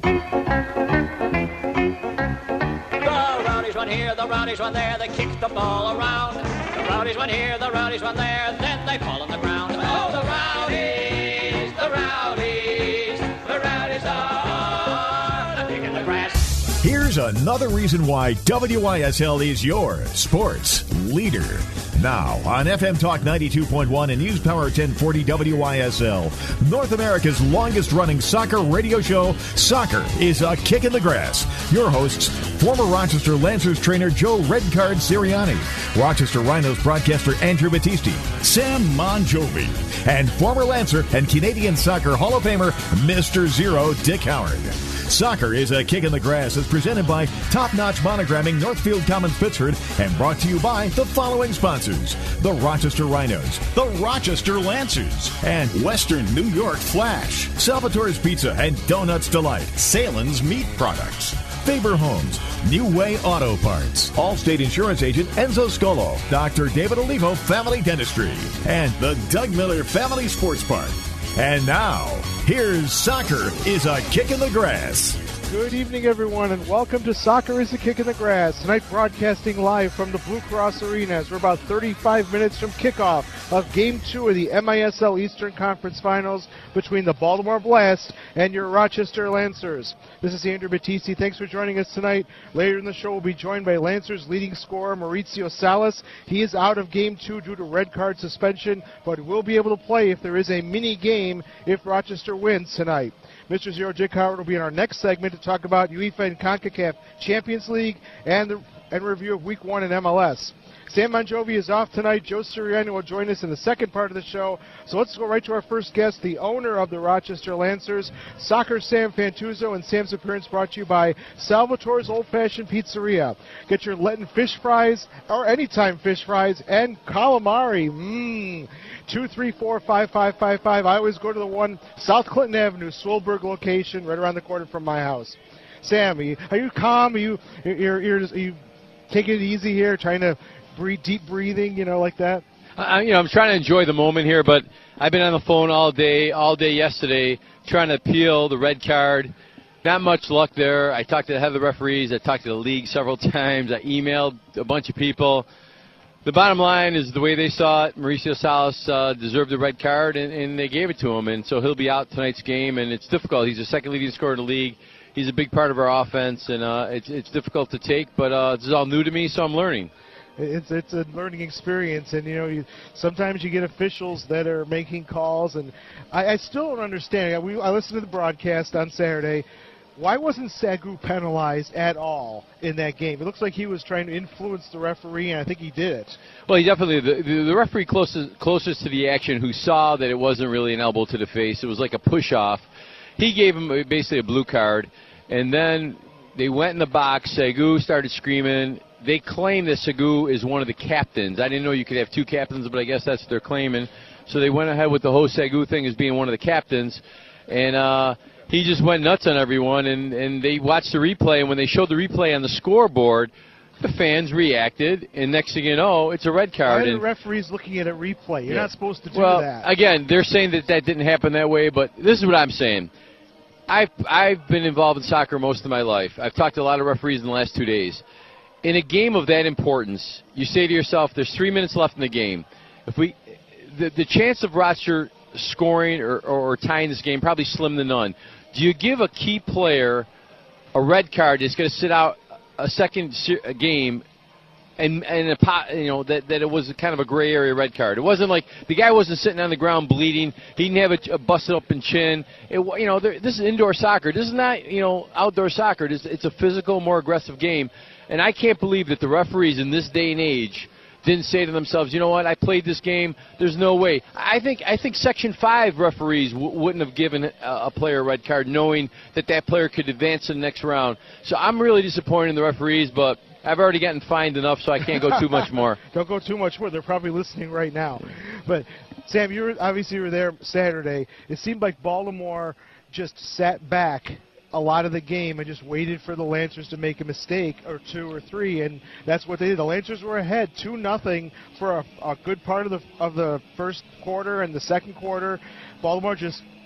Run here, the Rowdies run there, they kick the ball around. The Rowdies run here, the Rowdies run there, then they fall on the ground. Oh, the Rowdies, the Rowdies, the Rowdies are kicking the grass. Here's another reason why WYSL is your sports leader. Now on FM Talk 92.1 and News Power 1040 WYSL, North America's longest-running soccer radio show, Soccer is a Kick in the Grass. Your hosts, former Rochester Lancers trainer Joe Redcard Sirianni, Rochester Rhinos broadcaster Andrew Battisti, Sam Monjovi, and former Lancer and Canadian Soccer Hall of Famer Mr. Zero Dick Howard. Soccer is a Kick in the Grass is presented by Top Notch Monogramming, Northfield Commons, Pittsford, and brought to you by the following sponsors: the Rochester Rhinos, the Rochester Lancers, and Western New York Flash, Salvatore's Pizza and Donuts Delight, Salen's Meat Products, Faber Homes, New Way Auto Parts, Allstate Insurance Agent Enzo Scolo, Dr. David Olivo Family Dentistry, and the Doug Miller Family Sports Park. And now, here's Soccer is a Kick in the Grass. Good evening, everyone, and welcome to Soccer is a Kick in the Grass. Tonight, broadcasting live from the Blue Cross Arena as we're about 35 minutes from kickoff of Game 2 of the MISL Eastern Conference Finals between the Baltimore Blast and your Rochester Lancers. This is Andrew Battisti. Thanks for joining us tonight. Later in the show, we'll be joined by Lancers leading scorer Mauricio Salas. He is out of Game 2 due to red card suspension, but will be able to play if there is a mini game if Rochester wins tonight. Mr. Zero Dick Howard will be in our next segment to talk about UEFA and CONCACAF Champions League and review of Week 1 in MLS. Sam Monjovi is off tonight. Joe Sirianni will join us in the second part of the show. So let's go right to our first guest, the owner of the Rochester Lancers, Soccer Sam Fantuzzo, and Sam's appearance brought to you by Salvatore's Old Fashioned Pizzeria. Get your Lenten fish fries, or anytime fish fries, and calamari. 234-5555. I always go to the one, South Clinton Avenue, Swilberg location, right around the corner from my house. Sam, are you calm? Are you taking it easy here, trying to breathe, deep breathing, like that? I'm trying to enjoy the moment here, but I've been on the phone all day yesterday, trying to appeal the red card. Not much luck there. I talked to the head of the referees. I talked to the league several times. I emailed a bunch of people. The bottom line is the way they saw it, Mauricio Salas deserved the red card, and they gave it to him. And so he'll be out tonight's game, and it's difficult. He's the second leading scorer in the league. He's a big part of our offense, and it's difficult to take, but this is all new to me, so I'm learning. It's a learning experience, and sometimes you get officials that are making calls, and I still don't understand. I listened to the broadcast on Saturday. Why wasn't Sagu penalized at all in that game? It looks like he was trying to influence the referee, and I think he did it. Well, he definitely, the referee closest to the action, who saw that it wasn't really an elbow to the face, it was like a push-off, he gave him basically a blue card, and then they went in the box. Sagu started screaming. They claim that Sagu is one of the captains. I didn't know you could have two captains, but I guess that's what they're claiming. So they went ahead with the whole Sagu thing as being one of the captains, and he just went nuts on everyone, and they watched the replay, and when they showed the replay on the scoreboard, the fans reacted, and next thing you know, it's a red card. Why are the referees looking at a replay? You're not supposed to do that. Well, again, they're saying that didn't happen that way, but this is what I'm saying. I've been involved in soccer most of my life. I've talked to a lot of referees in the last 2 days. In a game of that importance, you say to yourself, there's 3 minutes left in the game. The chance of Rochester scoring or tying this game probably slim to none. Do you give a key player a red card that's going to sit out a second game and that it was kind of a gray area red card? It wasn't like the guy wasn't sitting on the ground bleeding. He didn't have a busted open chin. This is indoor soccer. This is not outdoor soccer. It's a physical, more aggressive game, and I can't believe that the referees in this day and age didn't say to themselves, you know what, I played this game, there's no way. I think Section 5 referees wouldn't have given a player a red card knowing that player could advance to the next round. So I'm really disappointed in the referees, but I've already gotten fined enough, so I can't go too much more. Don't go too much more. They're probably listening right now. But, Sam, you were there Saturday. It seemed like Baltimore just sat back a lot of the game and just waited for the Lancers to make a mistake or two or three, and that's what they did. The Lancers were ahead 2-0 for a good part of the first quarter and the second quarter. Baltimore just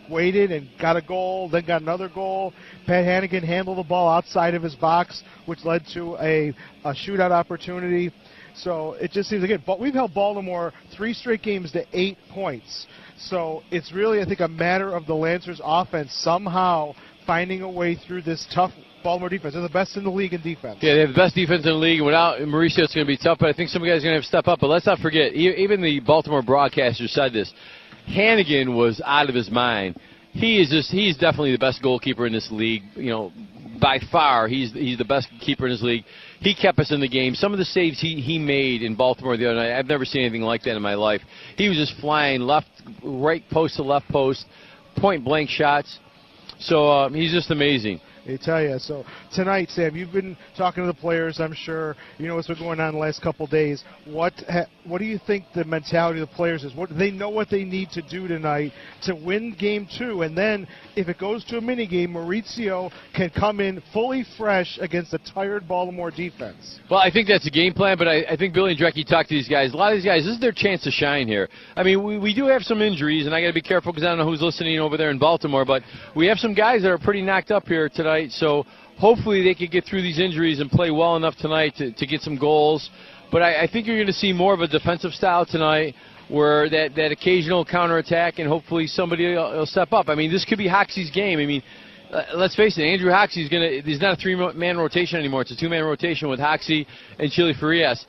waited and got a goal, then got another goal. Pat Hannigan handled the ball outside of his box, which led to a shootout opportunity. So it just seems like but we've held Baltimore 3 straight games to 8 points. So it's really, I think, a matter of the Lancers offense somehow finding a way through this tough Baltimore defense. They're the best in the league in defense. Yeah, they have the best defense in the league. Without Mauricio, it's going to be tough, but I think some guys are going to have to step up. But let's not forget, even the Baltimore broadcaster said this. Hannigan was out of his mind. He's definitely the best goalkeeper in this league. By far, he's the best keeper in his league. He kept us in the game. Some of the saves he made in Baltimore the other night, I've never seen anything like that in my life. He was just flying right post to left post, point-blank shots. So he's just amazing. I tell you. So tonight, Sam, you've been talking to the players, I'm sure. You know what's been going on the last couple of days. What do you think the mentality of the players is? They know what they need to do tonight to win Game 2, and then if it goes to a mini game, Mauricio can come in fully fresh against a tired Baltimore defense. Well, I think that's a game plan, but I think Billy and Drecky talked to these guys. A lot of these guys, this is their chance to shine here. I mean, we do have some injuries, and I got to be careful because I don't know who's listening over there in Baltimore, but we have some guys that are pretty knocked up here tonight. So hopefully they could get through these injuries and play well enough tonight to get some goals. But I think you're going to see more of a defensive style tonight, where that occasional counterattack, and hopefully somebody will step up. I mean, this could be Hoxie's game. I mean, let's face it, Andrew Hoxie's he's not a 3-man rotation anymore. It's a 2-man rotation with Hoxie and Chile Farias.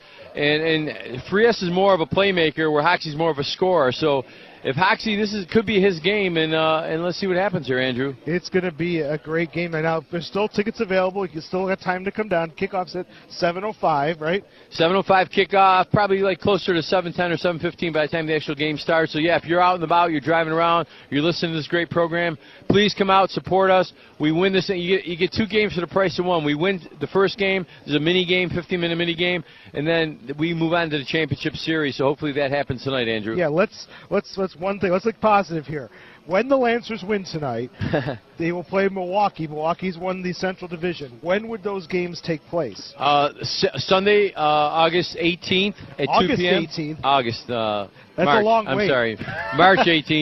And Farias is more of a playmaker, where Hoxie's more of a scorer. So if Hoxie, could be his game, and let's see what happens here, Andrew. It's going to be a great game right now. There's still tickets available. You still got time to come down. Kickoff's at 7:05, right? 7:05 kickoff, probably like closer to 7:10 or 7:15 by the time the actual game starts. So, yeah, if you're out and about, you're driving around, you're listening to this great program, please come out, support us. We win this. You get 2 games for the price of 1. We win the first game. There's a mini game, 15-minute mini game, and then we move on to the championship series. So hopefully that happens tonight, Andrew. Yeah, let's one thing. Let's look positive here. When the Lancers win tonight, they will play Milwaukee. Milwaukee's won the Central Division. When would those games take place? Sunday, August 18th at 2 p.m. 18th. August. That's March, a long wait. I'm sorry. March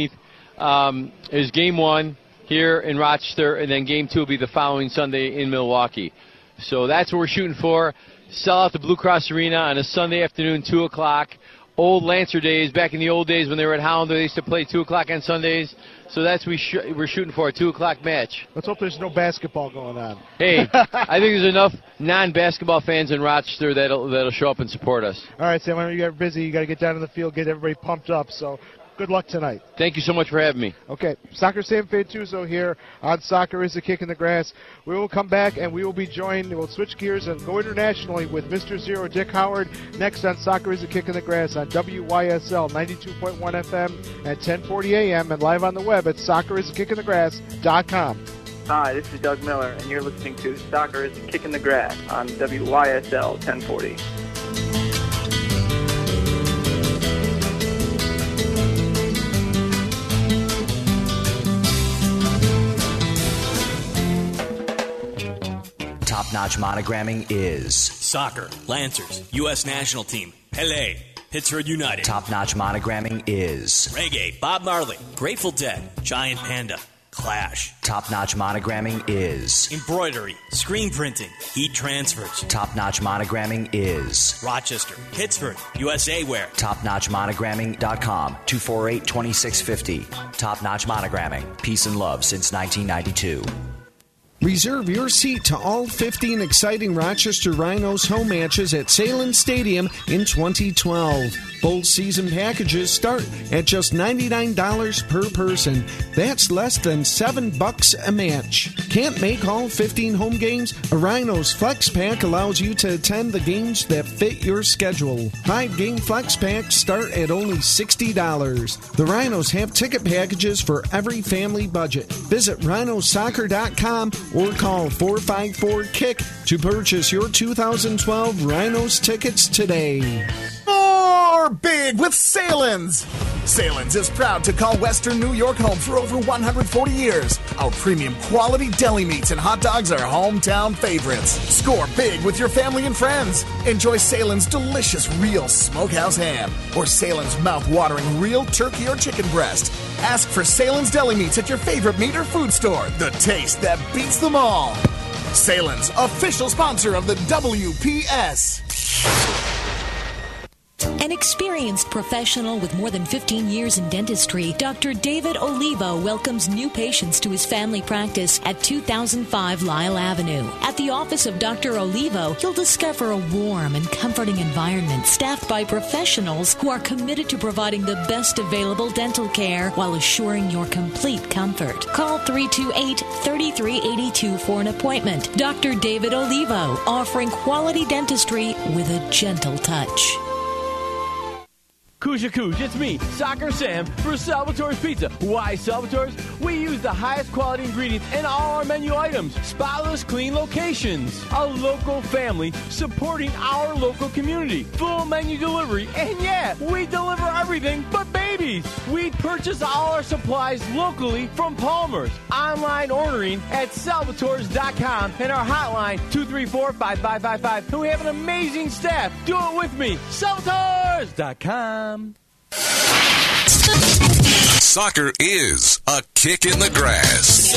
18th is Game 1 here in Rochester, and then Game 2 will be the following Sunday in Milwaukee. So that's what we're shooting for. Sell out the Blue Cross Arena on a Sunday afternoon, 2 o'clock. Old Lancer days, back in the old days when they were at Hollander, they used to play 2 o'clock on Sundays. So that's we're shooting for a 2 o'clock match. Let's hope there's no basketball going on. Hey, I think there's enough non-basketball fans in Rochester that'll show up and support us. All right, Sam, I know you got busy. You got to get down to the field, get everybody pumped up. So good luck tonight. Thank you so much for having me. Okay, Soccer Sam Fantuzzo here on Soccer is a Kick in the Grass. We will come back and we will be joined. We'll switch gears and go internationally with Mr. Zero Dick Howard next on Soccer is a Kick in the Grass on WYSL 92.1 FM at 1040 a.m. and live on the web at soccerisakickinthegrass.com. Hi, this is Doug Miller, and you're listening to Soccer is a Kick in the Grass on WYSL 1040. Top-notch monogramming is soccer, Lancers, U.S. national team, Pele, Pittsburgh United. Top-notch monogramming is reggae, Bob Marley, Grateful Dead, Giant Panda, Clash. Top-notch monogramming is embroidery, screen printing, heat transfers. Top-notch monogramming is Rochester, Pittsburgh, USA Wear. TopNotchMonogramming.com, 248-2650. Top-notch monogramming, peace and love since 1992. Reserve your seat to all 15 exciting Rochester Rhinos home matches at Salem Stadium in 2012. Both season packages start at just $99 per person. That's less than $7 a match. Can't make all 15 home games? A Rhinos Flex Pack allows you to attend the games that fit your schedule. 5-game Flex Packs start at only $60. The Rhinos have ticket packages for every family budget. Visit rhinosoccer.com or call 454-KICK to purchase your 2012 Rhinos tickets today. More big with Salen's. Salen's is proud to call Western New York home for over 140 years. Our premium quality deli meats and hot dogs are hometown favorites. Score big with your family and friends. Enjoy Salen's delicious real smokehouse ham or Salen's mouth-watering real turkey or chicken breast. Ask for Salen's deli meats at your favorite meat or food store. The taste that beats them all. Salen's, official sponsor of the WPS. An experienced professional with more than 15 years in dentistry, Dr. David Olivo welcomes new patients to his family practice at 2005 Lyle Avenue. At the office of Dr. Olivo, you'll discover a warm and comforting environment staffed by professionals who are committed to providing the best available dental care while assuring your complete comfort. Call 328-3382 for an appointment. Dr. David Olivo, offering quality dentistry with a gentle touch. Kuja Kuj, it's me, Soccer Sam, for Salvatore's Pizza. Why Salvatore's? We use the highest quality ingredients in all our menu items. Spotless, clean locations. A local family supporting our local community. Full menu delivery, and yeah, we deliver everything but babies. We purchase all our supplies locally from Palmer's. Online ordering at salvatores.com and our hotline 234-5555. And we have an amazing staff. Do it with me. Salvatores.com. Soccer is a kick in the grass.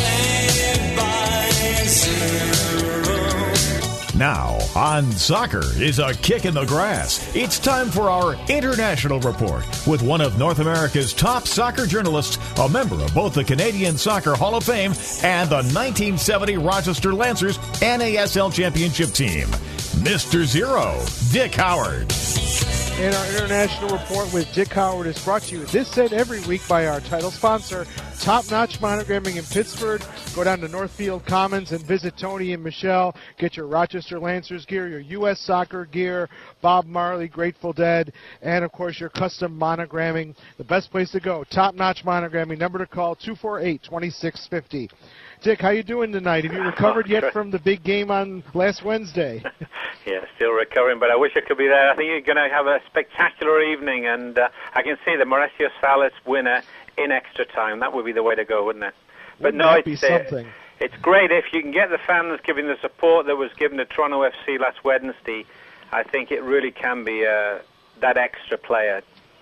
Now, on Soccer is a kick in the grass. It's time for our International Report with one of North America's top soccer journalists, a member of both the Canadian Soccer Hall of Fame and the 1970 Rochester Lancers NASL Championship team, Mr. Zero, Dick Howard. And our International Report with Dick Howard is brought to you this and every week by our title sponsor, Top Notch Monogramming in Pittsburgh. Go down to Northfield Commons and visit Tony and Michelle. Get your Rochester Lancers gear, your U.S. soccer gear, Bob Marley, Grateful Dead, and, of course, your custom monogramming. The best place to go, Top Notch Monogramming. Number to call, 248-2650. Dick, how you doing tonight? Have you recovered yet from the big game on last Wednesday? Yeah, still recovering, but I wish I could be there. I think you're going to have a spectacular evening, and I can see the Mauricio Salas winner in extra time. That would be the way to go, wouldn't it? But no, it's great if you can get the fans giving the support that was given to Toronto FC last Wednesday. I think it really can be that extra player.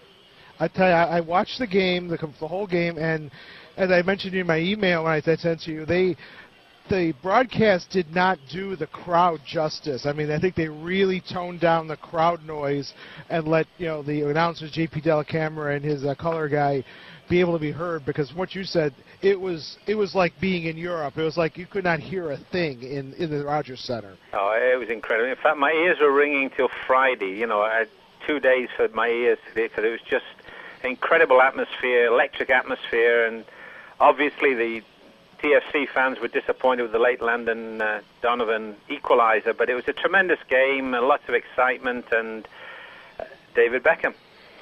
I tell you, I watched the game, the whole game, and as I mentioned in my email when I sent to you, the broadcast did not do the crowd justice. I mean, I think they really toned down the crowd noise and let the announcers, JP Delacamera and his color guy, be able to be heard, because what you said, it was like being in Europe. It was like you could not hear a thing in the Rogers Center. Oh, it was incredible. In fact, my ears were ringing till Friday. I had 2 days for my ears today, because it was just incredible atmosphere, electric atmosphere, and obviously the TFC fans were disappointed with the late Landon Donovan equalizer, but it was a tremendous game, lots of excitement, and David Beckham.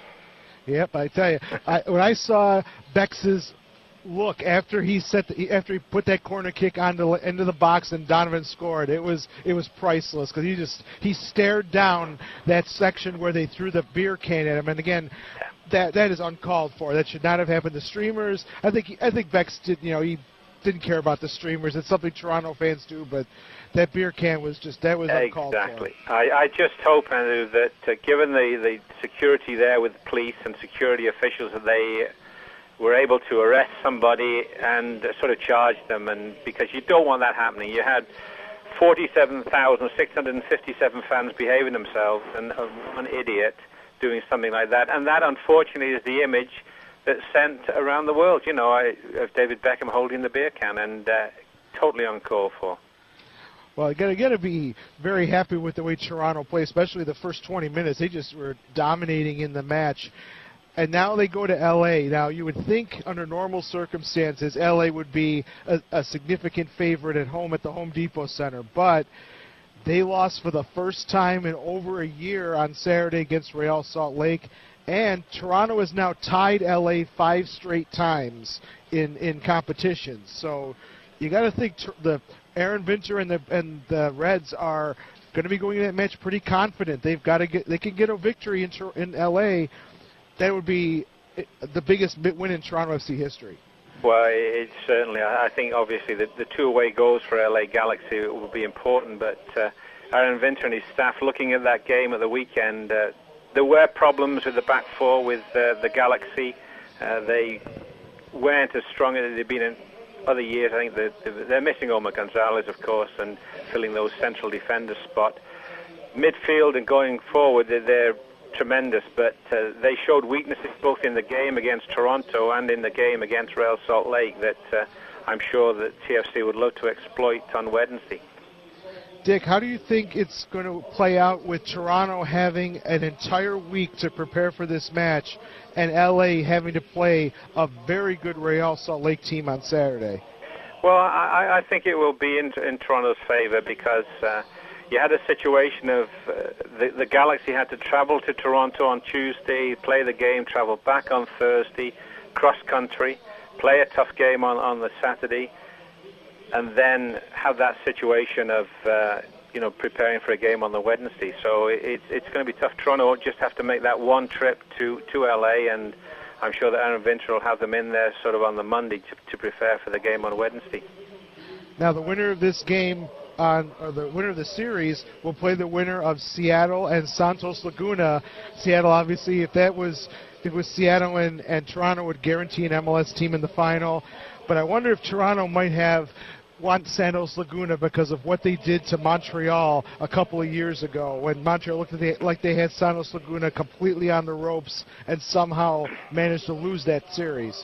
Yep, I tell you, when I saw Bex's look after he put that corner kick into the box and Donovan scored, it was priceless, because he stared down that section where they threw the beer can at him, and again, that is uncalled for. That should not have happened. The streamers, I think Bex did, he didn't care about the streamers. It's something Toronto fans do, but that beer can was uncalled for. Exactly. I just hope, Andrew, that given the security there with the police and security officials, that they were able to arrest somebody and sort of charge them, and because you don't want that happening. You had 47,657 fans behaving themselves, and one idiot doing something like that, and that unfortunately is the image that's sent around the world, of David Beckham holding the beer can, and totally uncalled for. Well, you got to be very happy with the way Toronto played, especially the first 20 minutes. They just were dominating in the match. And now they go to L.A. Now, you would think under normal circumstances, L.A. would be a significant favorite at home at the Home Depot Center. But they lost for the first time in over a year on Saturday against Real Salt Lake. And Toronto has now tied L.A. 5 straight times in competitions. So you got to think the Aaron Vinter and the Reds are going to be going into that match pretty confident. They can get a victory in L.A. That would be the biggest win in Toronto FC history. Well, it's certainly. I think obviously the two away goals for LA Galaxy will be important, but Aaron Winter and his staff, looking at that game at the weekend, there were problems with the back four with the Galaxy. They weren't as strong as they've been in other years. I think they're missing Omar Gonzalez, of course, and filling those central defender spot. Midfield and going forward, they're tremendous, but they showed weaknesses both in the game against Toronto and in the game against Real Salt Lake that I'm sure that TFC would love to exploit on Wednesday. Dick, how do you think it's going to play out with Toronto having an entire week to prepare for this match and LA having to play a very good Real Salt Lake team on Saturday? Well, I think it will be in Toronto's favor because you had a situation of the Galaxy had to travel to Toronto on Tuesday, play the game, travel back on Thursday, cross-country, play a tough game on the Saturday, and then have that situation of preparing for a game on the Wednesday. So it's going to be tough. Toronto will just have to make that one trip to LA, and I'm sure that Aaron Winter will have them in there sort of on the Monday to prepare for the game on Wednesday. Now the winner of this game, the winner of the series, will play the winner of Seattle and Santos Laguna. Seattle, obviously, if it was Seattle and Toronto, would guarantee an MLS team in the final. But I wonder if Toronto might want Santos Laguna because of what they did to Montreal a couple of years ago when Montreal looked like they had Santos Laguna completely on the ropes and somehow managed to lose that series.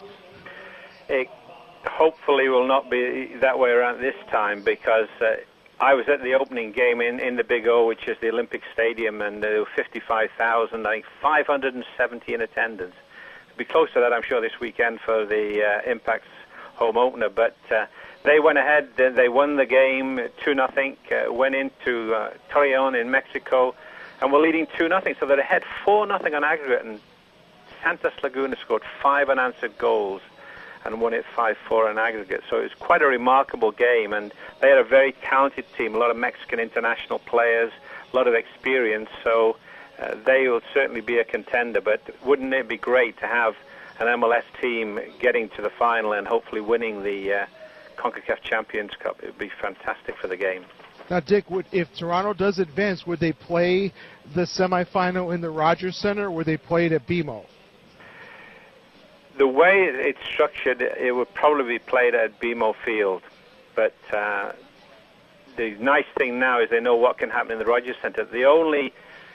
It hopefully will not be that way around this time because I was at the opening game in the Big O, which is the Olympic Stadium, and there were 55,000, I think 570 in attendance. It'll be close to that, I'm sure, this weekend for the Impact's home opener, but they went ahead, they won the game 2-0, went into Torreon in Mexico, and were leading 2-0, so they're ahead 4-0 on aggregate, and Santos Laguna scored 5 unanswered goals and won it 5-4 on aggregate. So it was quite a remarkable game, and they had a very talented team, a lot of Mexican international players, a lot of experience, so they will certainly be a contender, but wouldn't it be great to have an MLS team getting to the final and hopefully winning the CONCACAF Champions Cup? It would be fantastic for the game. Now, Dick, if Toronto does advance, would they play the semifinal in the Rogers Center, or would they play it at BMO? The way it's structured, it would probably be played at BMO Field. But the nice thing now is they know what can happen in the Rogers Center. The only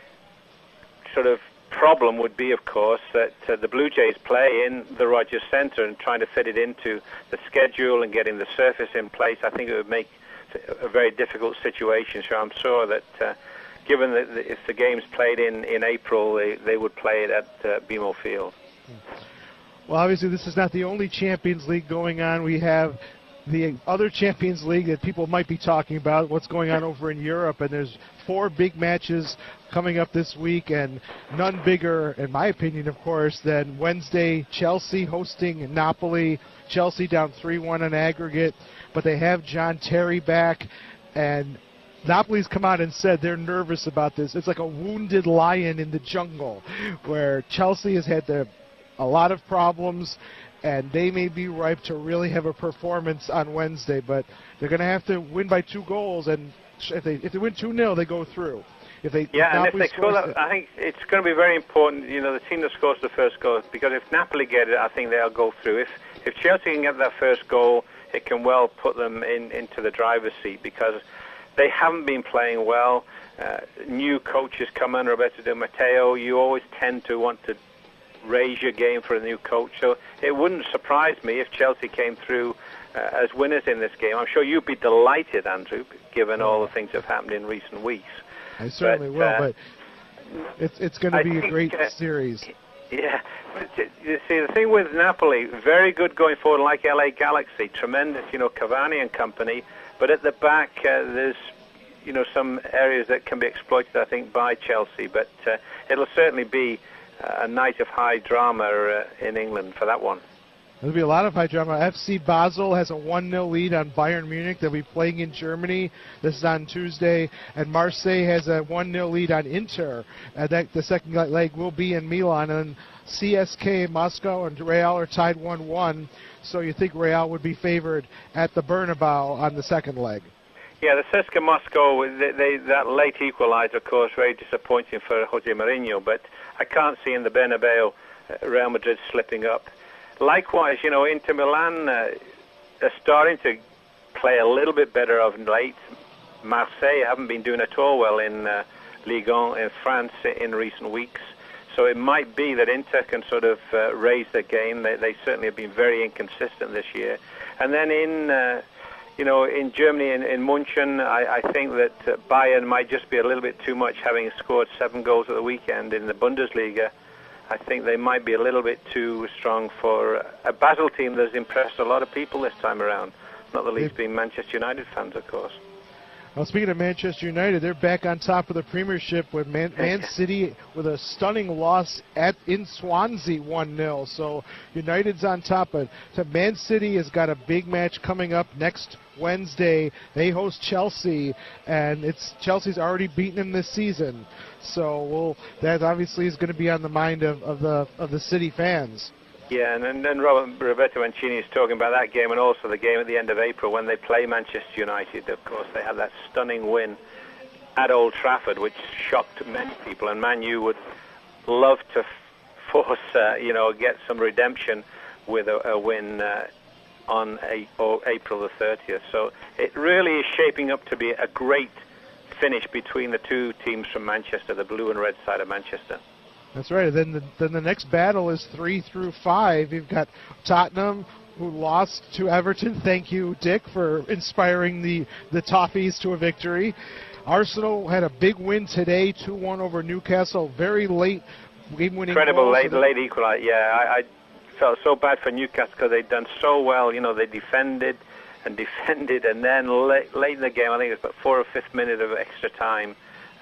sort of problem would be, of course, that the Blue Jays play in the Rogers Center, and trying to fit it into the schedule and getting the surface in place, I think it would make a very difficult situation. So I'm sure that given that if the game's played in April, they would play it at BMO Field. Well, obviously, this is not the only Champions League going on. We have the other Champions League that people might be talking about, what's going on over in Europe, and there's 4 big matches coming up this week, and none bigger, in my opinion, of course, than Wednesday, Chelsea hosting Napoli. Chelsea down 3-1 on aggregate, but they have John Terry back, and Napoli's come out and said they're nervous about this. It's like a wounded lion in the jungle, where Chelsea has had a lot of problems, and they may be ripe to really have a performance on Wednesday, but they're going to have to win by 2 goals, and if they win 2-0, they go through. If they score that, I think it's going to be very important, the team that scores the first goal, because if Napoli get it, I think they'll go through. If Chelsea can get that first goal, it can well put them into the driver's seat, because they haven't been playing well. New coaches come in, Roberto Di Matteo, you always tend to want to raise your game for a new coach. So it wouldn't surprise me if Chelsea came through as winners in this game. I'm sure you'd be delighted, Andrew, given all the things that have happened in recent weeks. I certainly will, but it's going to be a great series. Yeah. You see, the thing with Napoli, very good going forward, like LA Galaxy, tremendous, Cavani and company, but at the back there's, some areas that can be exploited, I think, by Chelsea, but it'll certainly be a night of high drama in England for that one. There'll be a lot of high drama. FC Basel has a 1-0 lead on Bayern Munich. They'll be playing in Germany. This is on Tuesday. And Marseille has a 1-0 lead on Inter. The second leg will be in Milan. And CSK, Moscow, and Real are tied 1-1. So you think Real would be favored at the Bernabeu on the second leg. Yeah, the CSKA Moscow, that late equaliser, of course, very disappointing for Jose Mourinho. But I can't see in the Bernabeu Real Madrid slipping up. Likewise, Inter Milan are starting to play a little bit better of late. Marseille haven't been doing at all well in Ligue 1 in France in recent weeks. So it might be that Inter can sort of raise their game. They certainly have been very inconsistent this year. And then in Germany, in München, I think that Bayern might just be a little bit too much, having scored 7 goals at the weekend in the Bundesliga. I think they might be a little bit too strong for a Basel team that's impressed a lot of people this time around, not the least being Manchester United fans, of course. Well, speaking of Manchester United, they're back on top of the Premiership with Man City with a stunning loss in Swansea 1-0. So United's on top. But Man City has got a big match coming up next Wednesday. They host Chelsea, and Chelsea's already beaten them this season. So that obviously is going to be on the mind of the City fans. Yeah, and then Roberto Mancini is talking about that game and also the game at the end of April when they play Manchester United. Of course, they had that stunning win at Old Trafford, which shocked many people. And Man U would love to force, get some redemption with a win on April the 30th. So it really is shaping up to be a great finish between the two teams from Manchester, the blue and red side of Manchester. That's right. Then the next battle is 3 through 5. You've got Tottenham, who lost to Everton. Thank you, Dick, for inspiring the Toffees to a victory. Arsenal had a big win today, 2-1 over Newcastle. Very late game-winning incredible goal. late equalizer. Yeah, I felt so bad for Newcastle because they'd done so well. They defended, and then late in the game, I think it was about 4 or 5 minutes of extra time,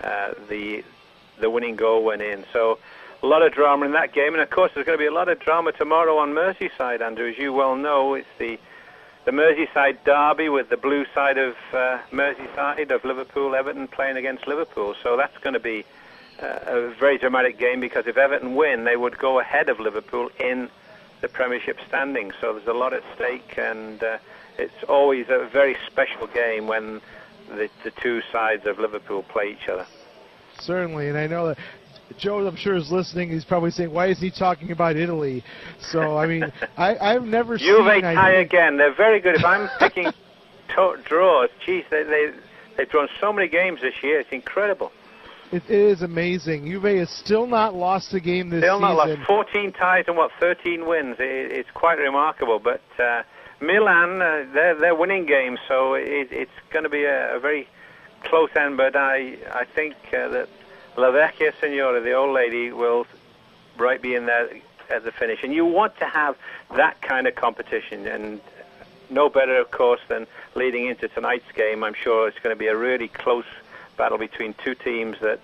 the winning goal went in. So a lot of drama in that game, and of course there's going to be a lot of drama tomorrow on Merseyside, Andrew. As you well know, it's the Merseyside derby with the blue side of Merseyside of Liverpool, Everton playing against Liverpool. So that's going to be a very dramatic game, because if Everton win, they would go ahead of Liverpool in the Premiership standings. So there's a lot at stake, and it's always a very special game when the two sides of Liverpool play each other. Certainly, and I know that Joe, I'm sure, is listening. He's probably saying, why is he talking about Italy? So, I mean, I've never seen... Juve tie again. They're very good. If I'm picking draws, geez, they've drawn so many games this year. It's incredible. It is amazing. Juve has still not lost a game this season. Still not lost. 14 ties and, 13 wins. It's quite remarkable. But Milan, they're winning games, so it's going to be a very close end. But I think that La Vecchia Signora, the old lady, will be in there at the finish. And you want to have that kind of competition. And no better, of course, than leading into tonight's game. I'm sure it's going to be a really close battle between two teams that,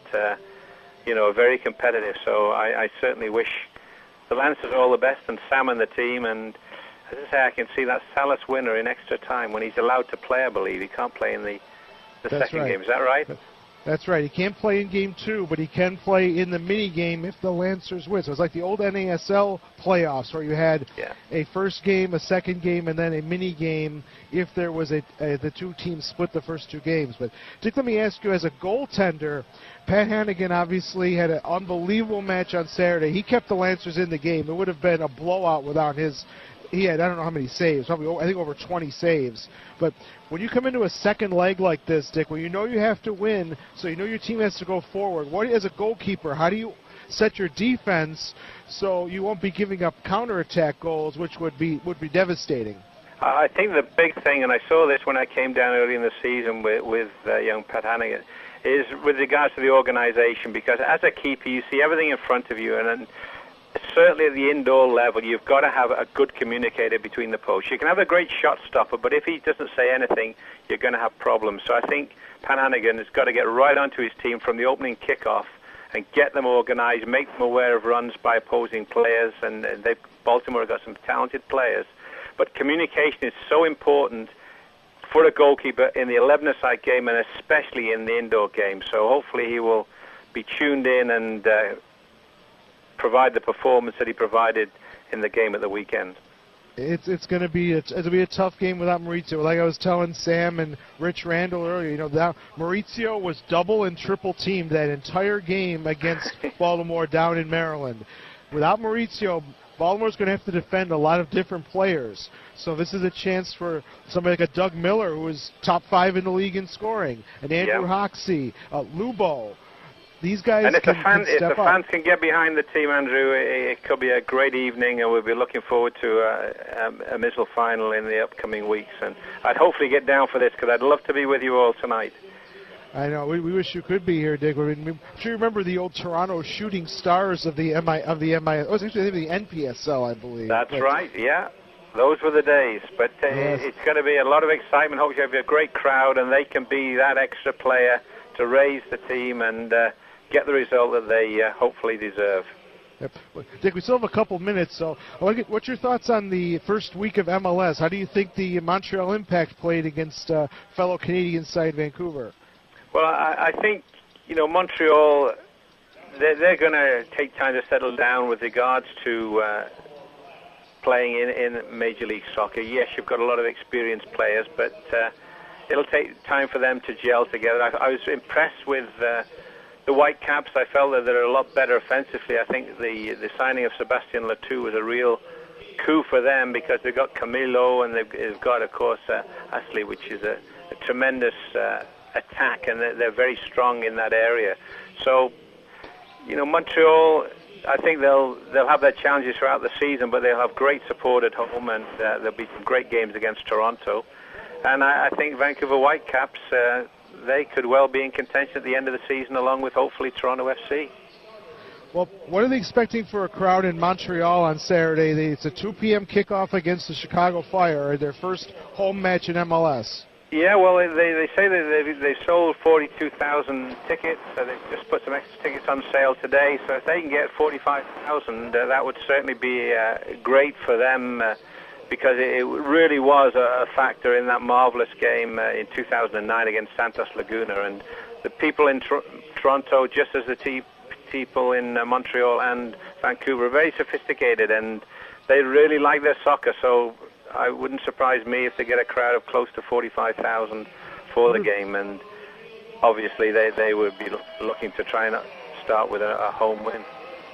are very competitive. So I certainly wish the Lancers all the best, and Sam and the team. And as I say, I can see that Salas winner in extra time when he's allowed to play, I believe. He can't play in the second game. Is that right? That's right. He can't play in Game 2, but he can play in the mini-game if the Lancers win. So it's like the old NASL playoffs where you had a first game, a second game, and then a mini-game if there was the two teams split the first two games. But, Dick, let me ask you, as a goaltender, Pat Hannigan obviously had an unbelievable match on Saturday. He kept the Lancers in the game. It would have been a blowout without his... He had, I don't know how many saves, probably, I think, over 20 saves. But when you come into a second leg like this, Dick, where you know you have to win, so you know your team has to go forward, as a goalkeeper, how do you set your defense so you won't be giving up counterattack goals, which would be devastating? I think the big thing, and I saw this when I came down early in the season with young Pat Hannigan, is with regards to the organization, because as a keeper, you see everything in front of you, and certainly at the indoor level, you've got to have a good communicator between the posts. You can have a great shot stopper, but if he doesn't say anything, you're going to have problems. So I think Pat Hannigan has got to get right onto his team from the opening kickoff and get them organized, make them aware of runs by opposing players, and they've Baltimore have got some talented players, but communication is so important for a goalkeeper in the 11-a-side game and especially in the indoor game. So hopefully he will be tuned in and provide the performance that he provided in the game at the weekend. It's going to be a tough game without Maurizio. Like I was telling Sam and Rich Randall earlier, that Maurizio was double and triple teamed that entire game against Baltimore down in Maryland. Without Maurizio, Baltimore's going to have to defend a lot of different players. So this is a chance for somebody like a Doug Miller, who was top 5 in the league in scoring, and Andrew Hoxie, Lubo. These guys and if the step fans can get behind the team, Andrew, it could be a great evening, and we'll be looking forward to a Missile final in the upcoming weeks. And I'd hopefully get down for this because I'd love to be with you all tonight. I know. We wish you could be here, Dick. I'm sure you remember the old Toronto Shooting Stars of the it was actually the NPSL, I believe. That's right. Yeah, those were the days. But it's going to be a lot of excitement. Hopefully, have a great crowd, and they can be that extra player to raise the team and get the result that they hopefully deserve. Yep. Dick, we still have a couple minutes, so I want to get what's your thoughts on the first week of MLS? How do you think the Montreal Impact played against fellow Canadian side Vancouver? Well, I think Montreal, they're going to take time to settle down with regards to playing in Major League Soccer. Yes, you've got a lot of experienced players, but it'll take time for them to gel together. I was impressed with the Whitecaps. I felt that they're a lot better offensively. I think the signing of Sebastian Latou was a real coup for them because they've got Camilo and they've got, of course, Ashley, which is a tremendous attack, and they're very strong in that area. So, Montreal, I think they'll have their challenges throughout the season, but they'll have great support at home, and there'll be some great games against Toronto. And I think Vancouver Whitecaps, they could well be in contention at the end of the season, along with hopefully Toronto FC. Well, what are they expecting for a crowd in Montreal on Saturday? It's a 2 p.m. kickoff against the Chicago Fire, their first home match in MLS. Yeah, well, they say that they've sold 42,000 tickets. So they've just put some extra tickets on sale today. So if they can get 45,000, that would certainly be great for them because it really was a factor in that marvelous game in 2009 against Santos Laguna. And the people in Toronto, just as the people in Montreal and Vancouver, are very sophisticated, and they really like their soccer. So it wouldn't surprise me if they get a crowd of close to 45,000 for the game, and obviously they would be looking to try and start with a home win.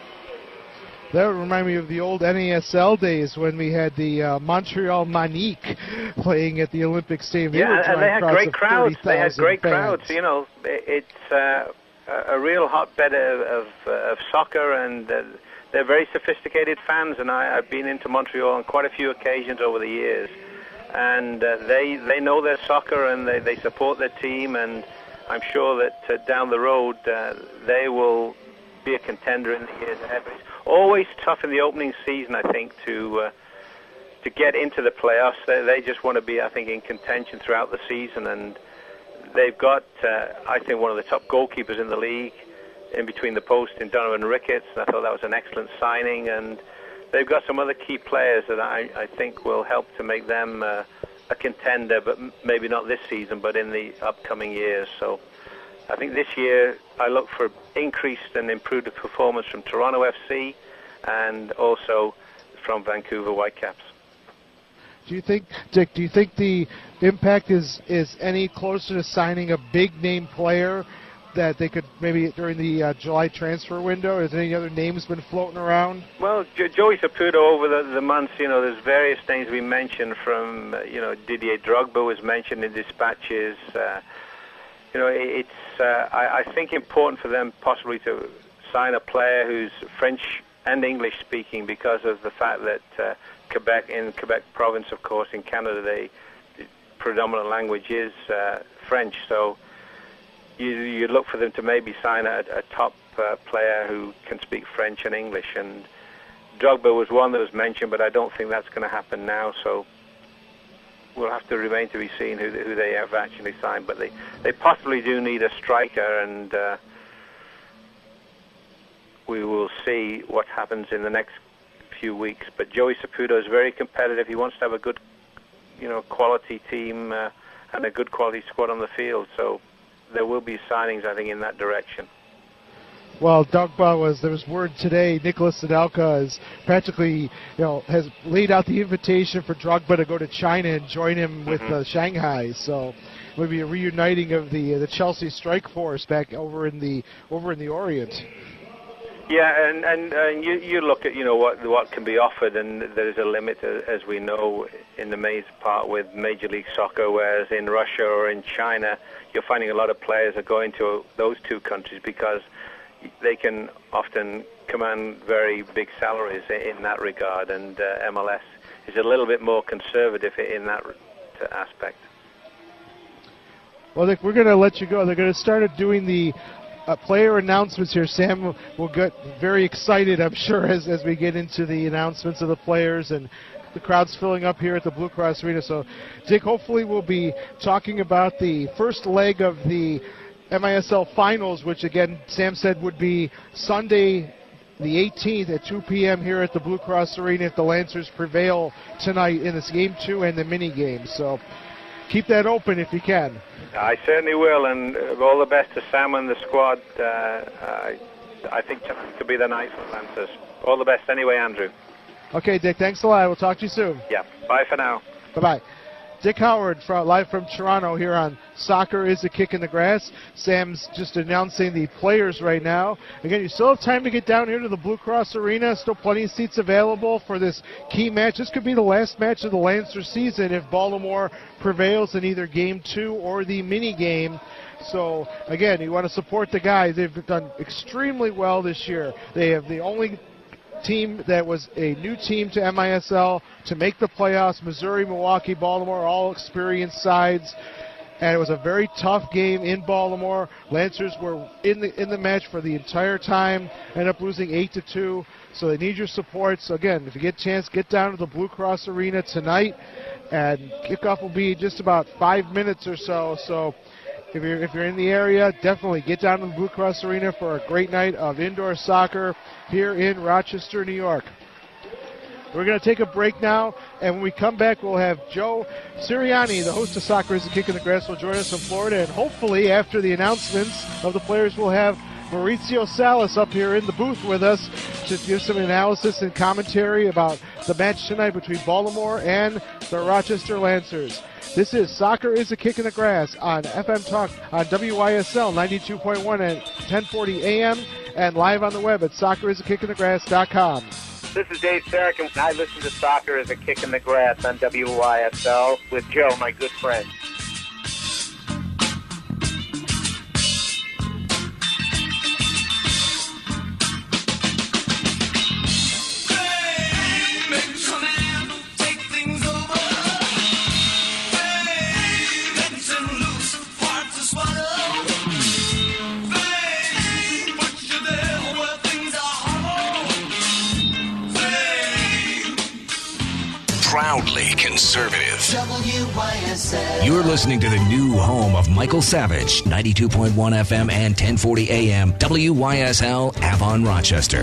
That would remind me of the old NASL days when we had the Montreal Manique playing at the Olympic Stadium. And they had great crowds. They had great fans. crowds. It's a real hotbed of soccer, and they're very sophisticated fans, and I've been into Montreal on quite a few occasions over the years. And they know their soccer, and they support their team, and I'm sure that down the road they will be a contender in the years ahead. But it's always tough in the opening season, I think, to get into the playoffs. They just want to be, I think, in contention throughout the season, and they've got, I think, one of the top goalkeepers in the league in between the post in Donovan Ricketts. I thought that was an excellent signing, and they've got some other key players that I think will help to make them a contender, but maybe not this season, but in the upcoming years. So I think this year I look for increased and improved performance from Toronto FC and also from Vancouver Whitecaps. Do you think, Dick, the Impact is any closer to signing a big-name player that they could maybe during the July transfer window? Has any other names been floating around? Well, Joey Saputo over the months, there's various names we mentioned from, Didier Drogba was mentioned in dispatches. It's, I think, important for them possibly to sign a player who's French and English speaking because of the fact that Quebec province, of course, in Canada, the predominant language is French. So you look for them to maybe sign a top player who can speak French and English. And Drogba was one that was mentioned, but I don't think that's going to happen now. So we'll have to remain to be seen who they have actually signed. But they possibly do need a striker, and we will see what happens in the next few weeks. But Joey Saputo is very competitive. He wants to have a good, quality team and a good quality squad on the field. So there will be signings, I think, in that direction. Well, Doug, there was word today, Nicholas Anelka is practically, has laid out the invitation for Drogba to go to China and join him with Shanghai. So maybe a reuniting of the Chelsea strike force back over in the Orient. Yeah, and you look at what can be offered, and there is a limit, as we know, in the maize part with Major League Soccer, whereas in Russia or in China, you're finding a lot of players are going to those two countries because they can often command very big salaries in that regard, and MLS is a little bit more conservative in that aspect. Well, Nick, we're going to let you go. They're going to start doing the player announcements here. Sam will get very excited, I'm sure, as we get into the announcements of the players, and the crowd's filling up here at the Blue Cross Arena. So, Dick, hopefully we'll be talking about the first leg of the MISL Finals, which, again, Sam said would be Sunday the 18th at 2 p.m. here at the Blue Cross Arena if the Lancers prevail tonight in this Game 2 and the mini-game. So keep that open if you can. I certainly will, and all the best to Sam and the squad. I think it could be the night for the Lancers. All the best anyway, Andrew. Okay, Dick, thanks a lot. We'll talk to you soon. Yeah, bye for now. Bye-bye. Dick Howard, live from Toronto here on Soccer is a Kick in the Grass. Sam's just announcing the players right now. Again, you still have time to get down here to the Blue Cross Arena. Still plenty of seats available for this key match. This could be the last match of the Lancer season if Baltimore prevails in either Game 2 or the mini-game. So, again, you want to support the guys. They've done extremely well this year. They have the only team that was a new team to MISL to make the playoffs. Missouri, Milwaukee, Baltimore, all experienced sides, and it was a very tough game in Baltimore. Lancers were in the match for the entire time, ended up losing 8-2. So they need your support. So again, if you get a chance, get down to the Blue Cross Arena tonight, and kickoff will be just about 5 minutes or so. So if you're in the area, definitely get down to the Blue Cross Arena for a great night of indoor soccer here in Rochester, New York. We're going to take a break now, and when we come back, we'll have Joe Sirianni, the host of Soccer is a Kick in the Grass, will join us from Florida, and hopefully after the announcements of the players, we'll have Mauricio Salas up here in the booth with us to give some analysis and commentary about the match tonight between Baltimore and the Rochester Lancers. This is Soccer is a Kick in the Grass on FM Talk on WYSL 92.1 at 1040 AM and live on the web at soccerisakickinthegrass.com. This is Dave Sarek, and I listen to Soccer is a Kick in the Grass on WYSL with Joe, my good friend. Proudly conservative. WYSL. You're listening to the new home of Michael Savage, 92.1 FM and 1040 AM, WYSL, Avon, Rochester.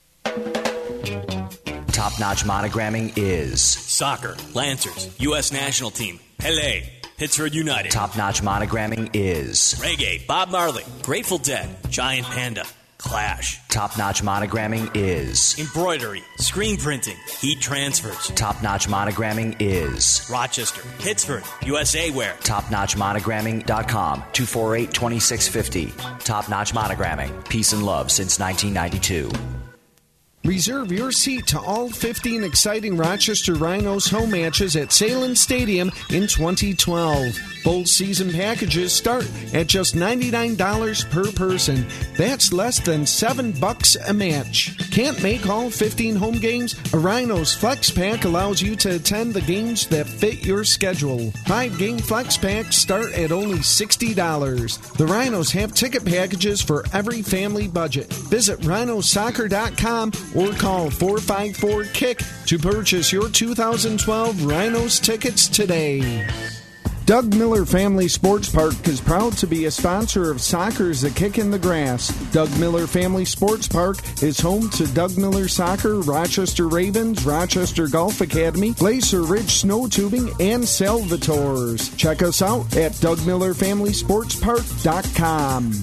Top-notch monogramming is Soccer, Lancers, U.S. National Team, Pele, Pittsburgh United. Top-notch monogramming is Reggae, Bob Marley, Grateful Dead, Giant Panda, Clash. Top-notch monogramming is Embroidery, screen printing, heat transfers. Top-notch monogramming is Rochester, Pittsburgh, USA Wear. TopNotchMonogramming.com, 248-2650. Top-notch monogramming, peace and love since 1992. Reserve your seat to all 15 exciting Rochester Rhinos home matches at Salem Stadium in 2012. Bowl season packages start at just $99 per person. That's less than $7 a match. Can't make all 15 home games? A Rhinos Flex Pack allows you to attend the games that fit your schedule. 5-game Flex Packs start at only $60. The Rhinos have ticket packages for every family budget. Visit rhinosoccer.com or call 454-KICK to purchase your 2012 Rhinos tickets today. Doug Miller Family Sports Park is proud to be a sponsor of Soccer is a Kick in the Grass. Doug Miller Family Sports Park is home to Doug Miller Soccer, Rochester Ravens, Rochester Golf Academy, Glacier Ridge Snow Tubing, and Salvatores. Check us out at DougMillerFamilySportsPark.com.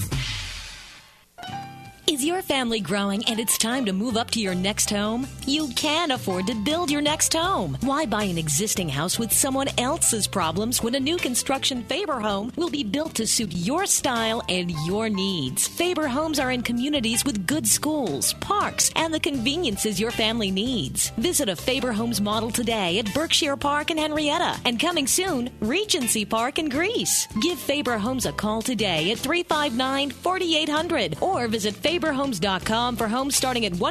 Is your family growing and it's time to move up to your next home? You can afford to build your next home. Why buy an existing house with someone else's problems when a new construction Faber home will be built to suit your style and your needs? Faber homes are in communities with good schools, parks, and the conveniences your family needs. Visit a Faber Homes model today at Berkshire Park in Henrietta, and coming soon, Regency Park in Greece. Give Faber Homes a call today at 359-4800 or visit FaberHomes.com for homes starting at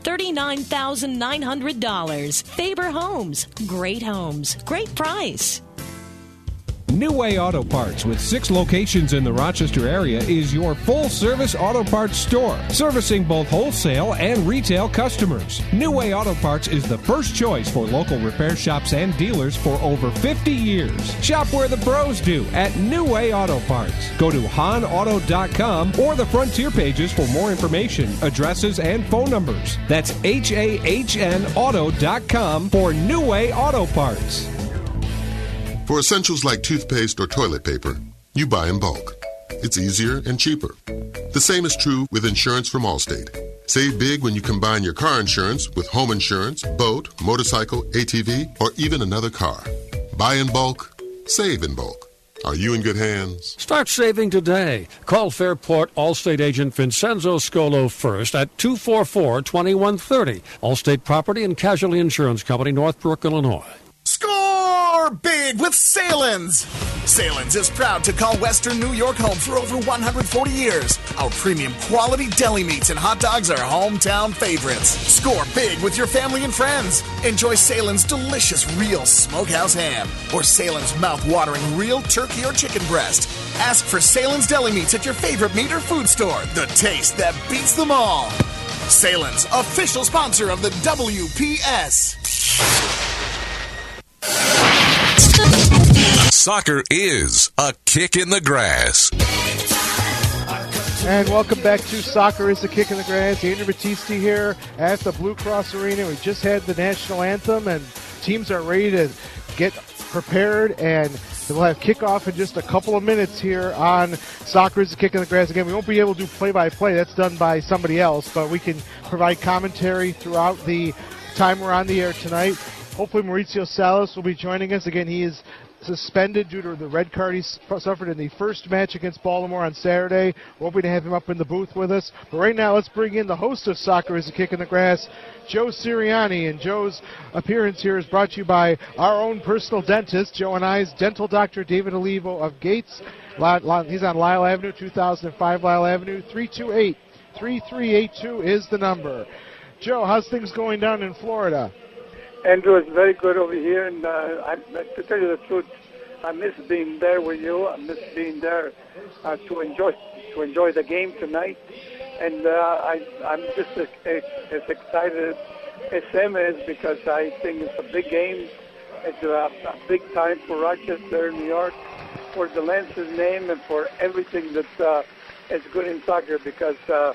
$139,900. Faber Homes. Great homes. Great price. New Way Auto Parts, with 6 locations in the Rochester area, is your full-service auto parts store, servicing both wholesale and retail customers. New Way Auto Parts is the first choice for local repair shops and dealers for over 50 years. Shop where the pros do at New Way Auto Parts. Go to HahnAuto.com or the Frontier pages for more information, addresses, and phone numbers. That's HAHNAuto.com for New Way Auto Parts. For essentials like toothpaste or toilet paper, you buy in bulk. It's easier and cheaper. The same is true with insurance from Allstate. Save big when you combine your car insurance with home insurance, boat, motorcycle, ATV, or even another car. Buy in bulk, save in bulk. Are you in good hands? Start saving today. Call Fairport Allstate agent Vincenzo Scolo first at 244-2130. Allstate Property and Casualty Insurance Company, Northbrook, Illinois. Score big with Salins! Salins is proud to call Western New York home for over 140 years. Our premium quality deli meats and hot dogs are hometown favorites. Score big with your family and friends. Enjoy Salins' delicious real smokehouse ham or Salins' mouth-watering real turkey or chicken breast. Ask for Salins deli meats at your favorite meat or food store. The taste that beats them all. Salins, official sponsor of the WPS. Soccer is a kick in the grass. And welcome back to Soccer is a Kick in the Grass. Andrew Battisti here at the Blue Cross Arena. We just had the national anthem, and teams are ready to get prepared, and we'll have kickoff in just a couple of minutes here on Soccer is a Kick in the Grass. Again, we won't be able to do play-by-play. That's done by somebody else, but we can provide commentary throughout the time we're on the air tonight. Hopefully Mauricio Salas will be joining us. Again, he is suspended due to the red card he suffered in the first match against Baltimore on Saturday. We're hoping to have him up in the booth with us. But right now, let's bring in the host of Soccer is a Kick in the Grass, Joe Sirianni. And Joe's appearance here is brought to you by our own personal dentist, Joe and I's dental doctor, David Olivo of Gates. He's on Lyle Avenue, 2005 Lyle Avenue. 328-3382 is the number. Joe, how's things going down in Florida? Andrew, it's very good over here, and to tell you the truth, I miss being there with you. I miss being there to enjoy the game tonight, and I'm just as excited as Sam is, because I think it's a big game. It's a big time for Rochester, New York, for the Lancers name, and for everything that is good in soccer. Because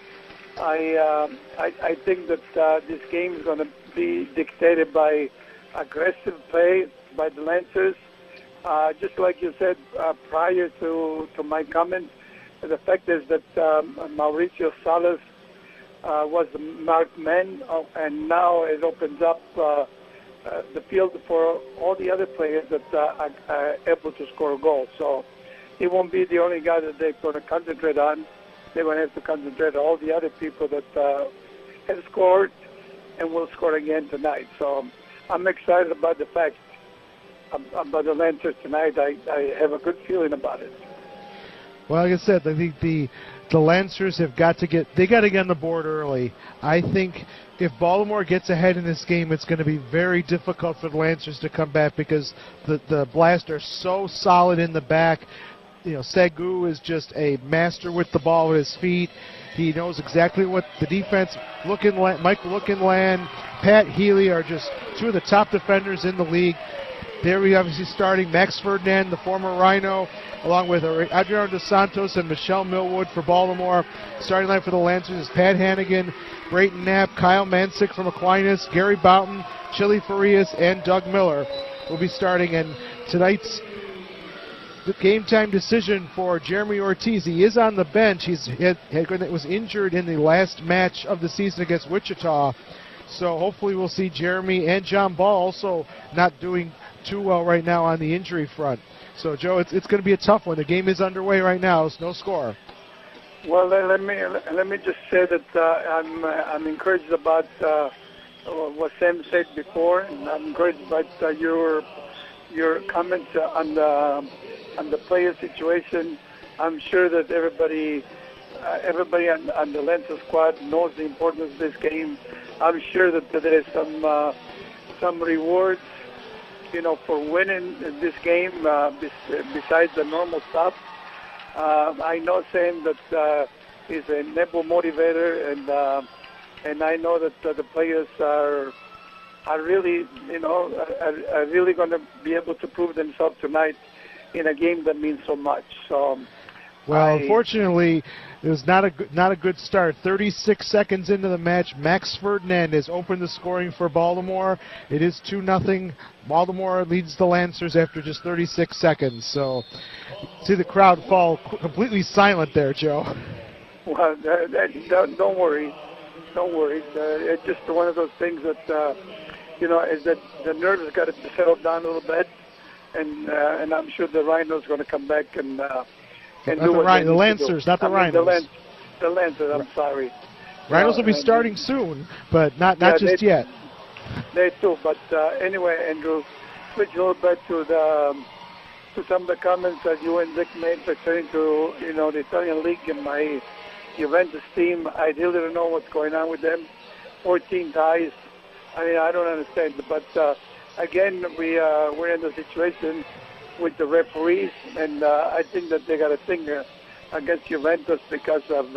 I think that this game is going to be dictated by aggressive play by the Lancers. Just like you said prior to my comment, the fact is that Mauricio Salas was the marked man, and now it opens up the field for all the other players that are able to score a goal. So he won't be the only guy that they're going to concentrate on. They're going to have to concentrate on all the other people that have scored and will score again tonight. So I'm excited about the fact about the Lancers tonight. I have a good feeling about it. Well, like I said, I think the Lancers have got to get on the board early. I think if Baltimore gets ahead in this game, it's going to be very difficult for the Lancers to come back, because the Blast are so solid in the back. You know, Segu is just a master with the ball with his feet. He knows exactly what the defense, Mike Lookinland, Pat Healy are just two of the top defenders in the league. There we obviously starting Max Ferdinand, the former Rhino, along with Adriano Dos Santos and Michelle Millwood for Baltimore. Starting line for the Lancers is Pat Hannigan, Brayton Knapp, Kyle Mansick from Aquinas, Gary Boughton, Chili Farias, and Doug Miller will be starting. And tonight's game time decision for Jeremy Ortiz. He is on the bench. He was injured in the last match of the season against Wichita. So hopefully we'll see Jeremy and John Ball also not doing too well right now on the injury front. So, Joe, it's going to be a tough one. The game is underway right now. It's no score. Well, let me just say that I'm encouraged about what Sam said before, and I'm encouraged about your comments on the player situation. I'm sure that everybody on the Lancer squad knows the importance of this game. I'm sure that there is some rewards, for winning this game besides the normal stuff. I know Sam that he's a Nebo motivator, and I know that the players are really, are really going to be able to prove themselves tonight in a game that means so much. So, unfortunately, it was not a good start. 36 seconds into the match, Max Ferdinand has opened the scoring for Baltimore. It is 2-0. Baltimore leads the Lancers after just 36 seconds. So, see the crowd fall completely silent there, Joe. Well, don't worry. Don't worry. It's just one of those things that, is that the nerves got to settle down a little bit. And I'm sure the Rhinos going to come back and do what the Lancers, not the Rhinos. The Lancers, I'm sorry. Rhinos will be starting soon, but not just yet. They too, but anyway, Andrew, switch a little bit to some of the comments that you and Dick made pertaining to the Italian League and my Juventus team. I really don't know what's going on with them. 14 ties. I mean, I don't understand, but again, we're in a situation with the referees, and I think that they got a thing against Juventus because of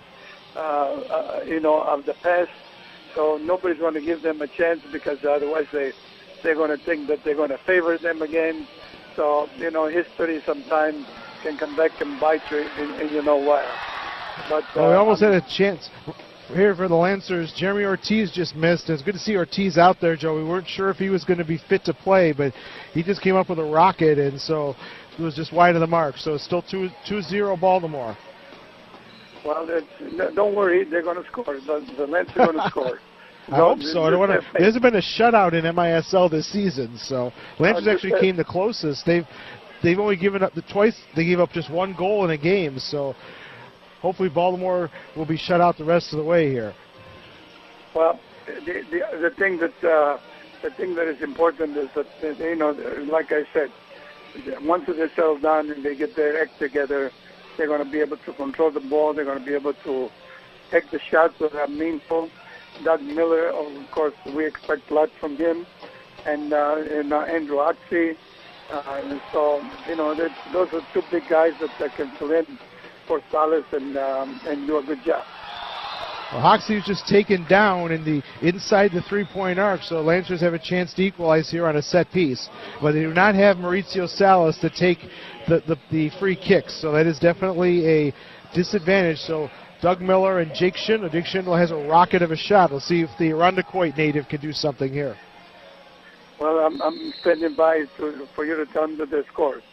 of the past. So nobody's going to give them a chance because otherwise they're going to think that they're going to favor them again. So history sometimes can come back and bite you, and you know what. But we almost had a chance here for the Lancers. Jeremy Ortiz just missed. It's good to see Ortiz out there, Joe. We weren't sure if he was going to be fit to play, but he just came up with a rocket, and so it was just wide of the mark. So it's still 2-0 Baltimore. Well, don't worry. They're going to score. The Lancers are going to score. I hope so. There hasn't been a shutout in MISL this season, so Lancers actually came the closest. They've only given up twice. They gave up just one goal in a game, so hopefully Baltimore will be shut out the rest of the way here. Well, the thing that is important is that like I said, once they settle down and they get their act together, they're going to be able to control the ball. They're going to be able to take the shots that are meaningful. Doug Miller, of course, we expect a lot from him, and Andrew Oxy. So those are two big guys that can fill in for Salas and do a good job. Well, Hoxie was just taken down inside the three-point arc, so Lancers have a chance to equalize here on a set piece. But they do not have Mauricio Salas to take the free kicks, so that is definitely a disadvantage. So Doug Miller and Jake Schindler. Jake Schindler has a rocket of a shot. We'll see if the Irondequoit native can do something here. Well, I'm standing by for you to tell them the scores.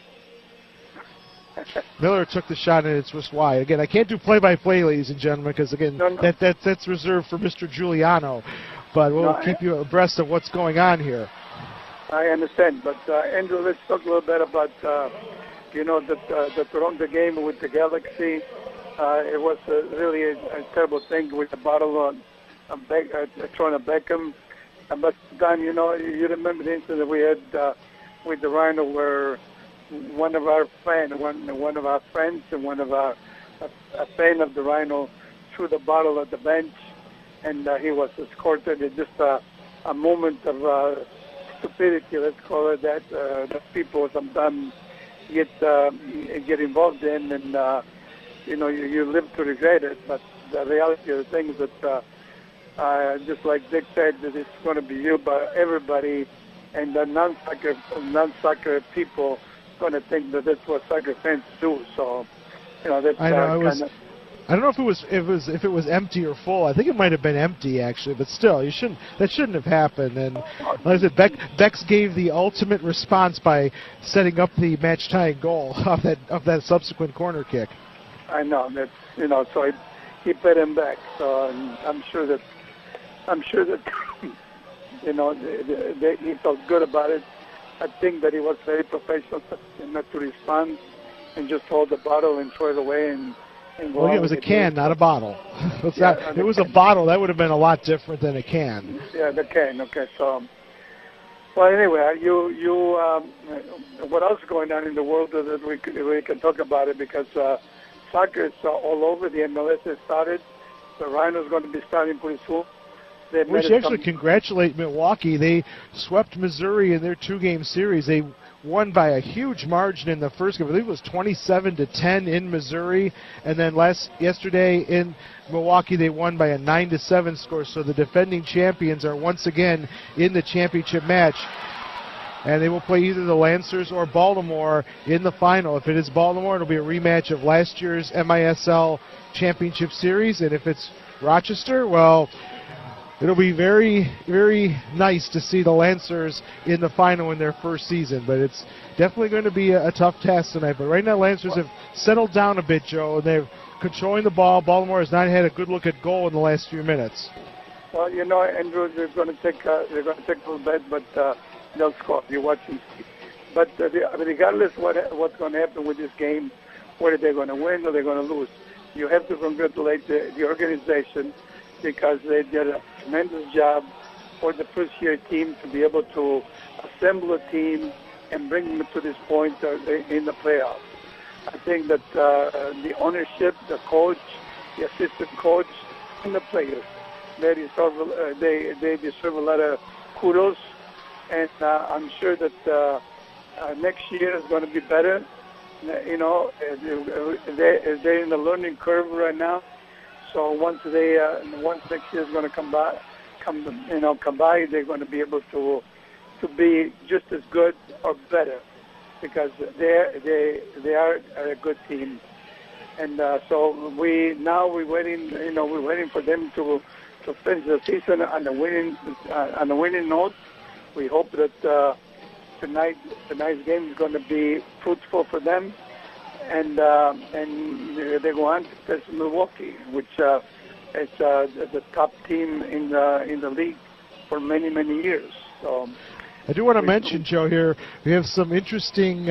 Miller took the shot and it's just wide. Again, I can't do play-by-play, ladies and gentlemen, because again, that's reserved for Mr. Giuliano. But we'll keep you abreast of what's going on here. I understand, but Andrew, let's talk a little bit about the Toronto game with the Galaxy. It was really a terrible thing with the bottle on thrown at Beckham. But time, you remember the incident that we had with the Rhino where one of our friends and one of a fan of the Rhino threw the bottle at the bench, and he was escorted. It's just a moment of stupidity, let's call it that people sometimes get involved in, and you live to regret it. But the reality of the thing is that just like Dick said, that it's going to be viewed by everybody and the non-soccer people going to think that that's what soccer fans do. So, that's I know, kind of. I don't know if it was empty or full. I think it might have been empty actually, but still, that shouldn't have happened. And like I said, Bex gave the ultimate response by setting up the match-tying goal of that subsequent corner kick. I know that so he put him back. So I'm sure that he felt good about it. I think that he was very professional not to respond and just hold the bottle and throw it away and. Well, it was a can, not a bottle. It was a bottle. That would have been a lot different than a can. Yeah, the can. Okay, so. Well, anyway, what else is going on in the world that we can talk about it because soccer is all over. The MLS has started. The Rhinos going to be starting pretty soon. We should actually congratulate Milwaukee. They swept Missouri in their 2-game series. They won by a huge margin in the first game. I believe it was 27-10 in Missouri, and then yesterday in Milwaukee they won by a 9-7 score. So the defending champions are once again in the championship match, and they will play either the Lancers or Baltimore in the final. If it is Baltimore, it'll be a rematch of last year's MISL championship series, and if it's Rochester, well, it'll be very, very nice to see the Lancers in the final in their first season, but it's definitely going to be a tough task tonight. But right now, Lancers have settled down a bit, Joe, and they're controlling the ball. Baltimore has not had a good look at goal in the last few minutes. Well, Andrew, they're going to take a little bit, but they'll score. You watch and see. But regardless what's going to happen with this game, whether they're going to win or they're going to lose, you have to congratulate the organization, because they did a tremendous job for the first-year team to be able to assemble a team and bring them to this point in the playoffs. I think that the ownership, the coach, the assistant coach, and the players, they deserve a lot of kudos, and I'm sure that next year is going to be better. They're in the learning curve right now. So once next year is going to come by, they're going to be able to be just as good or better, because they are a good team, and so we're waiting for them to finish the season on the winning note. We hope that tonight's game is going to be fruitful for them. And they go on to face Milwaukee, which is the top team in the league for many, many years. So I do want to mention, Joe, here we have some interesting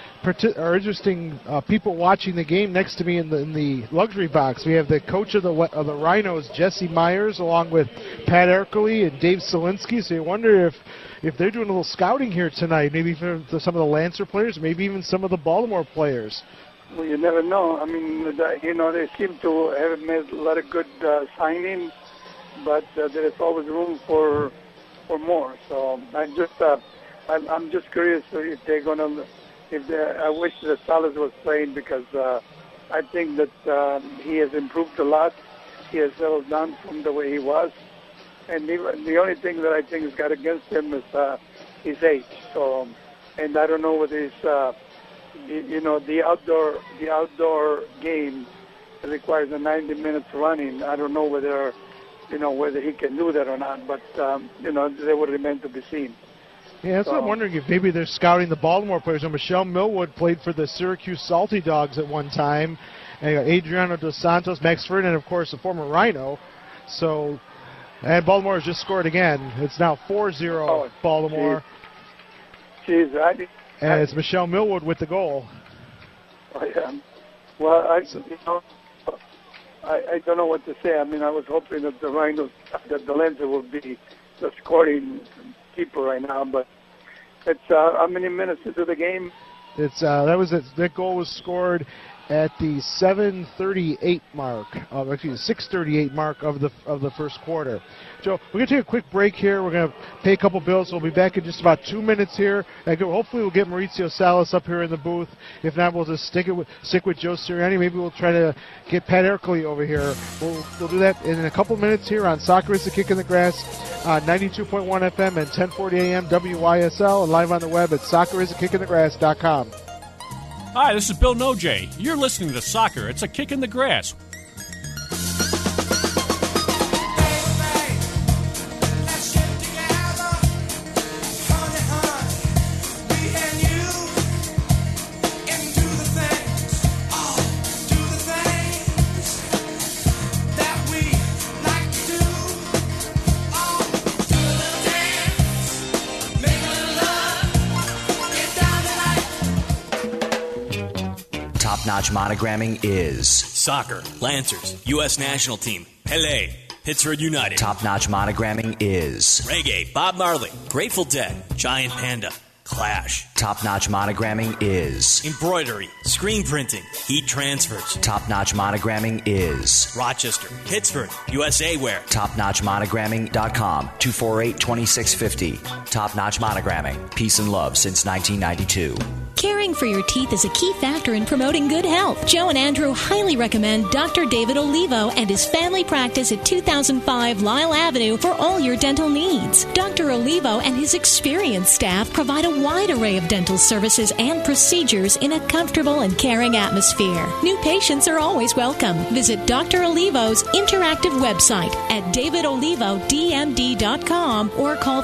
people watching the game next to me in the luxury box. We have the coach of the Rhinos, Jesse Myers, along with Pat Erkely and Dave Solinsky. So you wonder if they're doing a little scouting here tonight, maybe for some of the Lancer players, maybe even some of the Baltimore players. Well, you never know. I mean, they seem to have made a lot of good signings, but there is always room for more. So I'm just curious if they're gonna. I wish that Salas was playing, because I think that he has improved a lot. He has settled down from the way he was, and the only thing that I think has got against him is his age. So, and I don't know whether he's. The outdoor game requires a 90 minutes running. I don't know whether he can do that or not, but they would remain to be seen. Yeah, that's what I'm wondering, if maybe they're scouting the Baltimore players. And Michelle Millwood played for the Syracuse Salty Dogs at one time. And Adriano Dos Santos, Max Ferdinand, of course, a former Rhino. So, and Baltimore has just scored again. It's now 4-0 Baltimore. Geez, and it's Michelle Millwood with the goal. Oh, yeah. Well, I don't know what to say. I mean, I was hoping that the Rhinos, that the Lancer would be the scoring keeper right now, but it's how many minutes into the game? It's that goal was scored at the 7:38 mark, actually the 6:38 mark of the first quarter. Joe, we're going to take a quick break here. We're going to pay a couple bills. We'll be back in just about 2 minutes here. Hopefully we'll get Maurizio Salas up here in the booth. If not, we'll just stick with Joe Sirianni. Maybe we'll try to get Pat Erkely over here. We'll do that in a couple minutes here on Soccer is the Kick in the Grass. on 92.1 FM and 1040 AM WYSL, and live on the web at soccerisakickinthegrass.com. Hi, this is Bill Nojay. You're listening to Soccer. It's a Kick in the Grass. Top-notch monogramming is Soccer, Lancers, U.S. National Team, Pele, Pittsburgh United. Top-notch monogramming is Reggae, Bob Marley, Grateful Dead, Giant Panda, Clash. Top-notch monogramming is Embroidery, screen printing, heat transfers. Top-notch monogramming is Rochester, Pittsburgh, USA Wear. TopNotchMonogramming.com, 248-2650. Top-notch monogramming, peace and love since 1992. Caring for your teeth is a key factor in promoting good health. Joe and Andrew highly recommend Dr. David Olivo and his family practice at 2005 Lyle Avenue for all your dental needs. Dr. Olivo and his experienced staff provide a wide array of dental services and procedures in a comfortable and caring atmosphere. New patients are always welcome. Visit Dr. Olivo's interactive website at davidolivodmd.com or call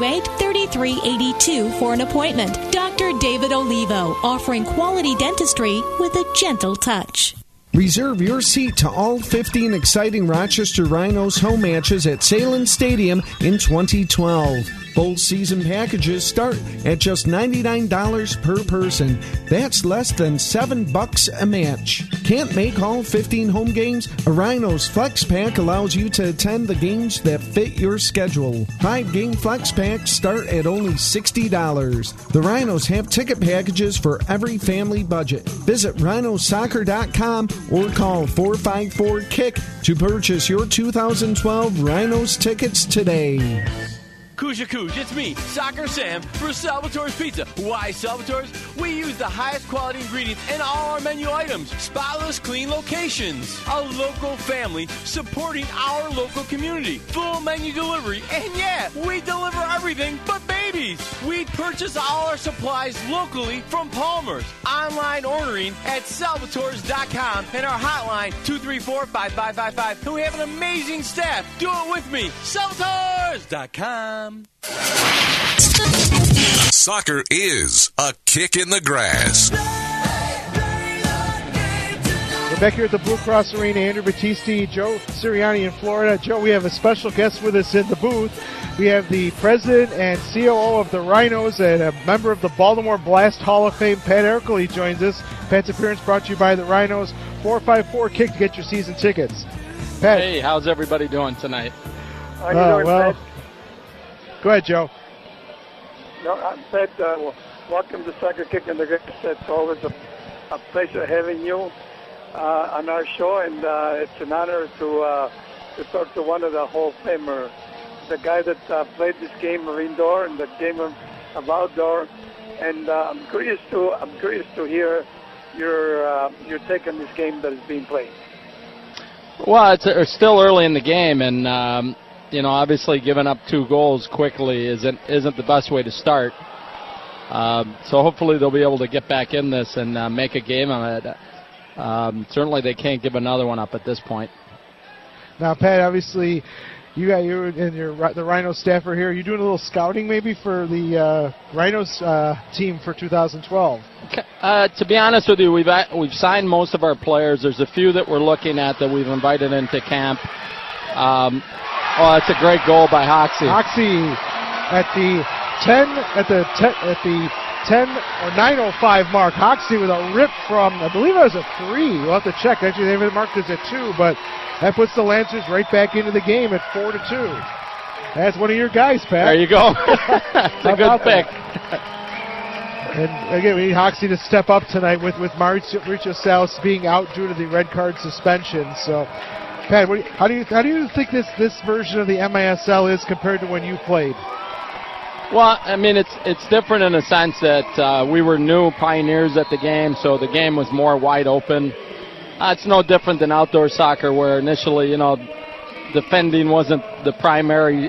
328-3382 for an appointment. Dr. David Olivo, offering quality dentistry with a gentle touch. Reserve your seat to all 15 exciting Rochester Rhinos home matches at Salem Stadium in 2012. Both season packages start at just $99 per person. That's less than $7 a match. Can't make all 15 home games? A Rhinos Flex Pack allows you to attend the games that fit your schedule. 5-game Flex Packs start at only $60. The Rhinos have ticket packages for every family budget. Visit rhinosoccer.com or call 454-KICK to purchase your 2012 Rhinos tickets today. Kuja Kuj, it's me, Soccer Sam, for Salvatore's Pizza. Why Salvatore's? We use the highest quality ingredients in all our menu items. Spotless, clean locations. A local family supporting our local community. Full menu delivery. And yeah, we deliver everything but babies. We purchase all our supplies locally from Palmer's. Online ordering at salvatores.com and our hotline 234-5555. And we have an amazing staff. Do it with me. Salvatores.com. Soccer is a kick in the grass. We're back here at the Blue Cross Arena. Andrew Battisti, Joe Sirianni in Florida. Joe, we have a special guest with us in the booth. We have the president and COO of the Rhinos and a member of the Baltimore Blast Hall of Fame, Pat Ercole, joins us. Pat's appearance brought to you by the Rhinos. 454-KICK to get your season tickets. Pat. Hey, how's everybody doing tonight? How you doing, Pat? Go ahead, Joe. No, Pat, welcome to Soccer Kick in the Grass. It's always a pleasure having you on our show, and it's an honor to talk to one of the Hall of Famer, the guy that played this game of indoor and the game of outdoor. And I'm curious to hear your take on this game that is being played. Well, it's still early in the game, and obviously giving up 2 goals quickly isn't the best way to start. So hopefully they'll be able to get back in this and make a game of it. Certainly they can't give another one up at this point. Now, Pat, obviously you and the Rhinos staff are here. Are you doing a little scouting maybe for the Rhinos team for 2012? To be honest with you, we've signed most of our players. There's a few that we're looking at that we've invited into camp. That's a great goal by Hoxie. Hoxie at the 10 or 9:05 mark. Hoxie with a rip from, I believe it was a 3. We'll have to check. Actually, they have it marked as a 2, but that puts the Lancers right back into the game at 4-2. That's one of your guys, Pat. There you go. It's a good pick. And again, we need Hoxie to step up tonight with Mauricio Salas being out due to the red card suspension. So, Pat, how do you think this version of the MISL is compared to when you played? Well, I mean, it's different in a sense that we were new pioneers at the game, so the game was more wide open. It's no different than outdoor soccer, where initially, defending wasn't the primary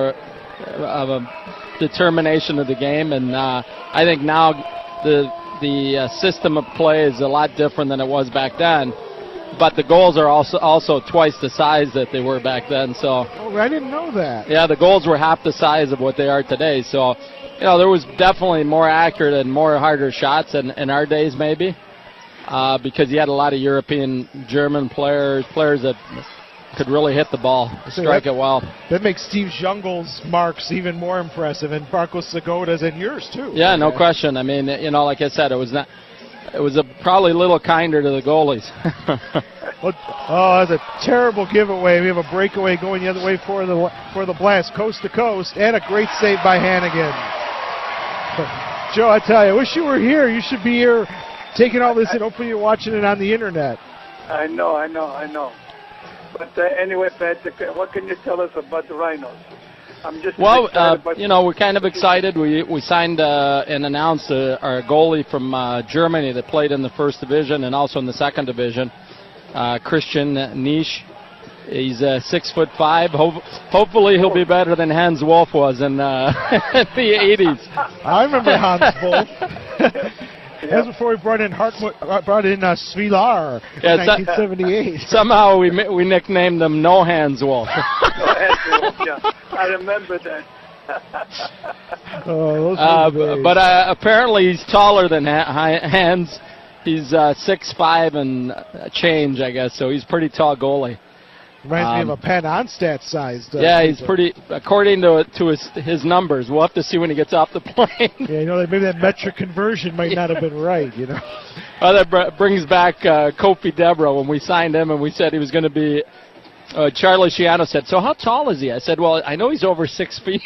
determination of the game, and I think now the system of play is a lot different than it was back then. But the goals are also twice the size that they were back then. So I didn't know that. Yeah, the goals were half the size of what they are today. So, there was definitely more accurate and more harder shots in our days, maybe, because you had a lot of European, German players that could really hit the ball, strike it well. That makes Steve Jungel's marks even more impressive, and Marco Segoda's and yours too. Yeah, no question. I mean, like I said, it was probably a little kinder to the goalies. That's a terrible giveaway. We have a breakaway going the other way for the Blast, coast to coast, and a great save by Hannigan. Joe, I tell you, I wish you were here. You should be here taking all this in. Hopefully you're watching it on the internet. I know. But anyway, Patrick, what can you tell us about the Rhinos? I'm just we're kind of excited. We signed and announced our goalie from Germany that played in the first division and also in the second division, Christian Nisch. He's 6'5". Hopefully he'll be better than Hans Wolf was in the 80s. I remember Hans Wolf. That's before we brought in Svilar in 1978. Somehow we nicknamed them No Hands Wolf. No Hands Wolf, yeah. I remember that. But apparently he's taller than Hans. He's 6'5" and change, I guess, so he's a pretty tall goalie. Reminds me of a Pat Onstad sized. Yeah, he's pretty, according to his numbers. We'll have to see when he gets off the plane. Yeah, maybe that metric conversion might not have been right, That brings back Kofi Deborah when we signed him and we said he was going to be, Charlie Schiano said, so how tall is he? I said, well, I know he's over 6 feet.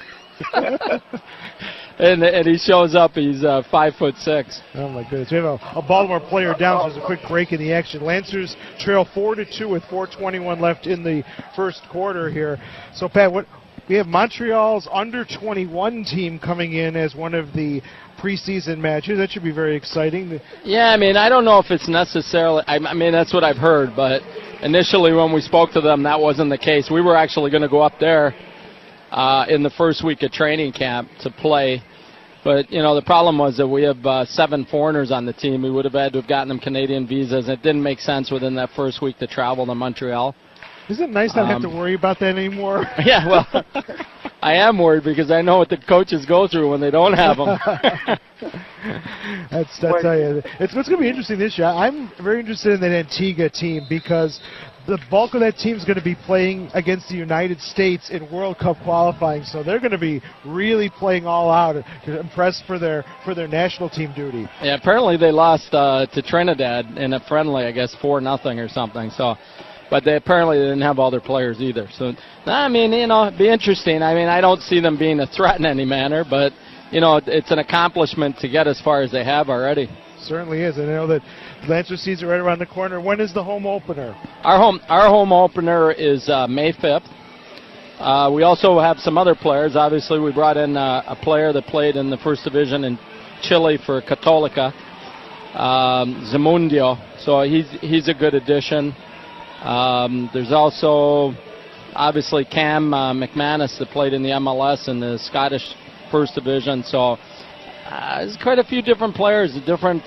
And he shows up. He's 5'6". Oh my goodness! We have a Baltimore player down. So there's a quick break in the action. Lancers trail 4-2 with 4:21 left in the first quarter here. So Pat, we have Montreal's under-21 team coming in as one of the preseason matches. That should be very exciting. Yeah, I don't know if it's necessarily. That's what I've heard. But initially, when we spoke to them, that wasn't the case. We were actually going to go up there in the first week of training camp to play. But, the problem was that we have 7 foreigners on the team. We would have had to have gotten them Canadian visas. It didn't make sense within that first week to travel to Montreal. Isn't it nice not have to worry about that anymore? Yeah, well, I am worried because I know what the coaches go through when they don't have them. That's tell you. It's going to be interesting this year. I'm very interested in that Antigua team because the bulk of that team is going to be playing against the United States in World Cup qualifying, so they're going to be really playing all out, impressed for their national team duty. Yeah, apparently they lost to Trinidad in a friendly, I guess 4-0 or something. So, but they apparently didn't have all their players either. So, it'd be interesting. I don't see them being a threat in any manner, but it's an accomplishment to get as far as they have already. Certainly is, and I know that Lancer season are right around the corner. When is the home opener? Our home opener is May 5th. We also have some other players. Obviously, we brought in a player that played in the first division in Chile for Católica, Zamundio. So he's a good addition. There's also obviously Cam McManus that played in the MLS in the Scottish first division. So there's quite a few different players, different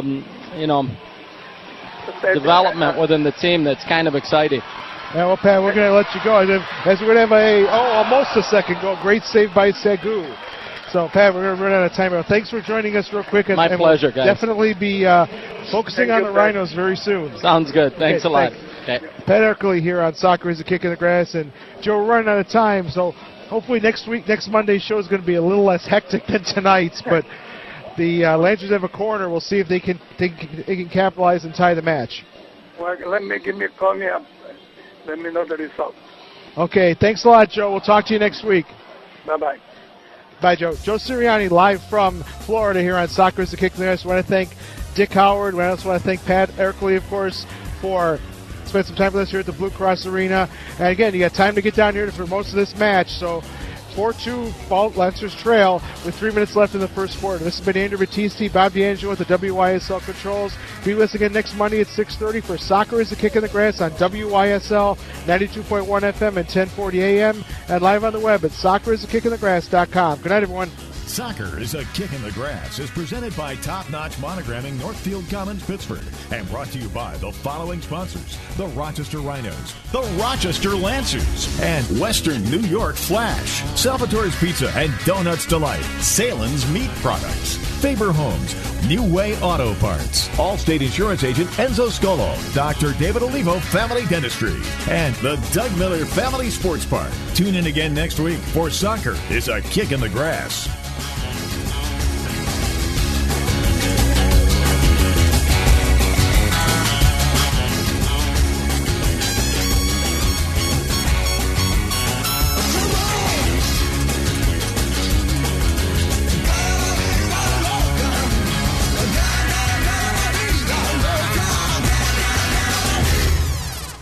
development within the team that's kind of exciting. Yeah, well, Pat, we're going to let you go. As we're going to have almost a second goal. Great save by Segu. So, Pat, we're going to run out of time. Thanks for joining us real quick. My pleasure, guys. Definitely be focusing on the Rhinos very soon. Sounds good. Thanks a lot. Okay. Pat Erkley here on Soccer is a Kick in the Grass. And, Joe, we're running out of time. So, hopefully next Monday's show is going to be a little less hectic than tonight's. But the Lancers have a corner. We'll see if they can capitalize and tie the match. Well, call me up. Let me know the result. Okay, thanks a lot, Joe. We'll talk to you next week. Bye-bye. Bye, Joe. Joe Sirianni live from Florida here on Soccer is the Kick in the Grass. I want to thank Dick Howard. I also want to thank Pat Erkley, of course, for spending some time with us here at the Blue Cross Arena. And again, you got time to get down here for most of this match, so 4-2 Lancers trail with 3 minutes left in the first quarter. This has been Andrew Battisti, Bob D'Angelo with the WYSL controls. Be with us again next Monday at 6:30 for Soccer is a Kick in the Grass on WYSL 92.1 FM and 1040 AM, and live on the web at soccerisakickinthegrass.com. Good night, everyone. Soccer is a Kick in the Grass is presented by Top Notch Monogramming, Northfield Commons, Pittsburgh, and brought to you by the following sponsors: the Rochester Rhinos, the Rochester Lancers, and Western New York Flash, Salvatore's Pizza and Donuts Delight, Salen's Meat Products, Faber Homes, New Way Auto Parts, Allstate Insurance Agent Enzo Scolo, Dr. David Olivo Family Dentistry, and the Doug Miller Family Sports Park. Tune in again next week for Soccer is a Kick in the Grass.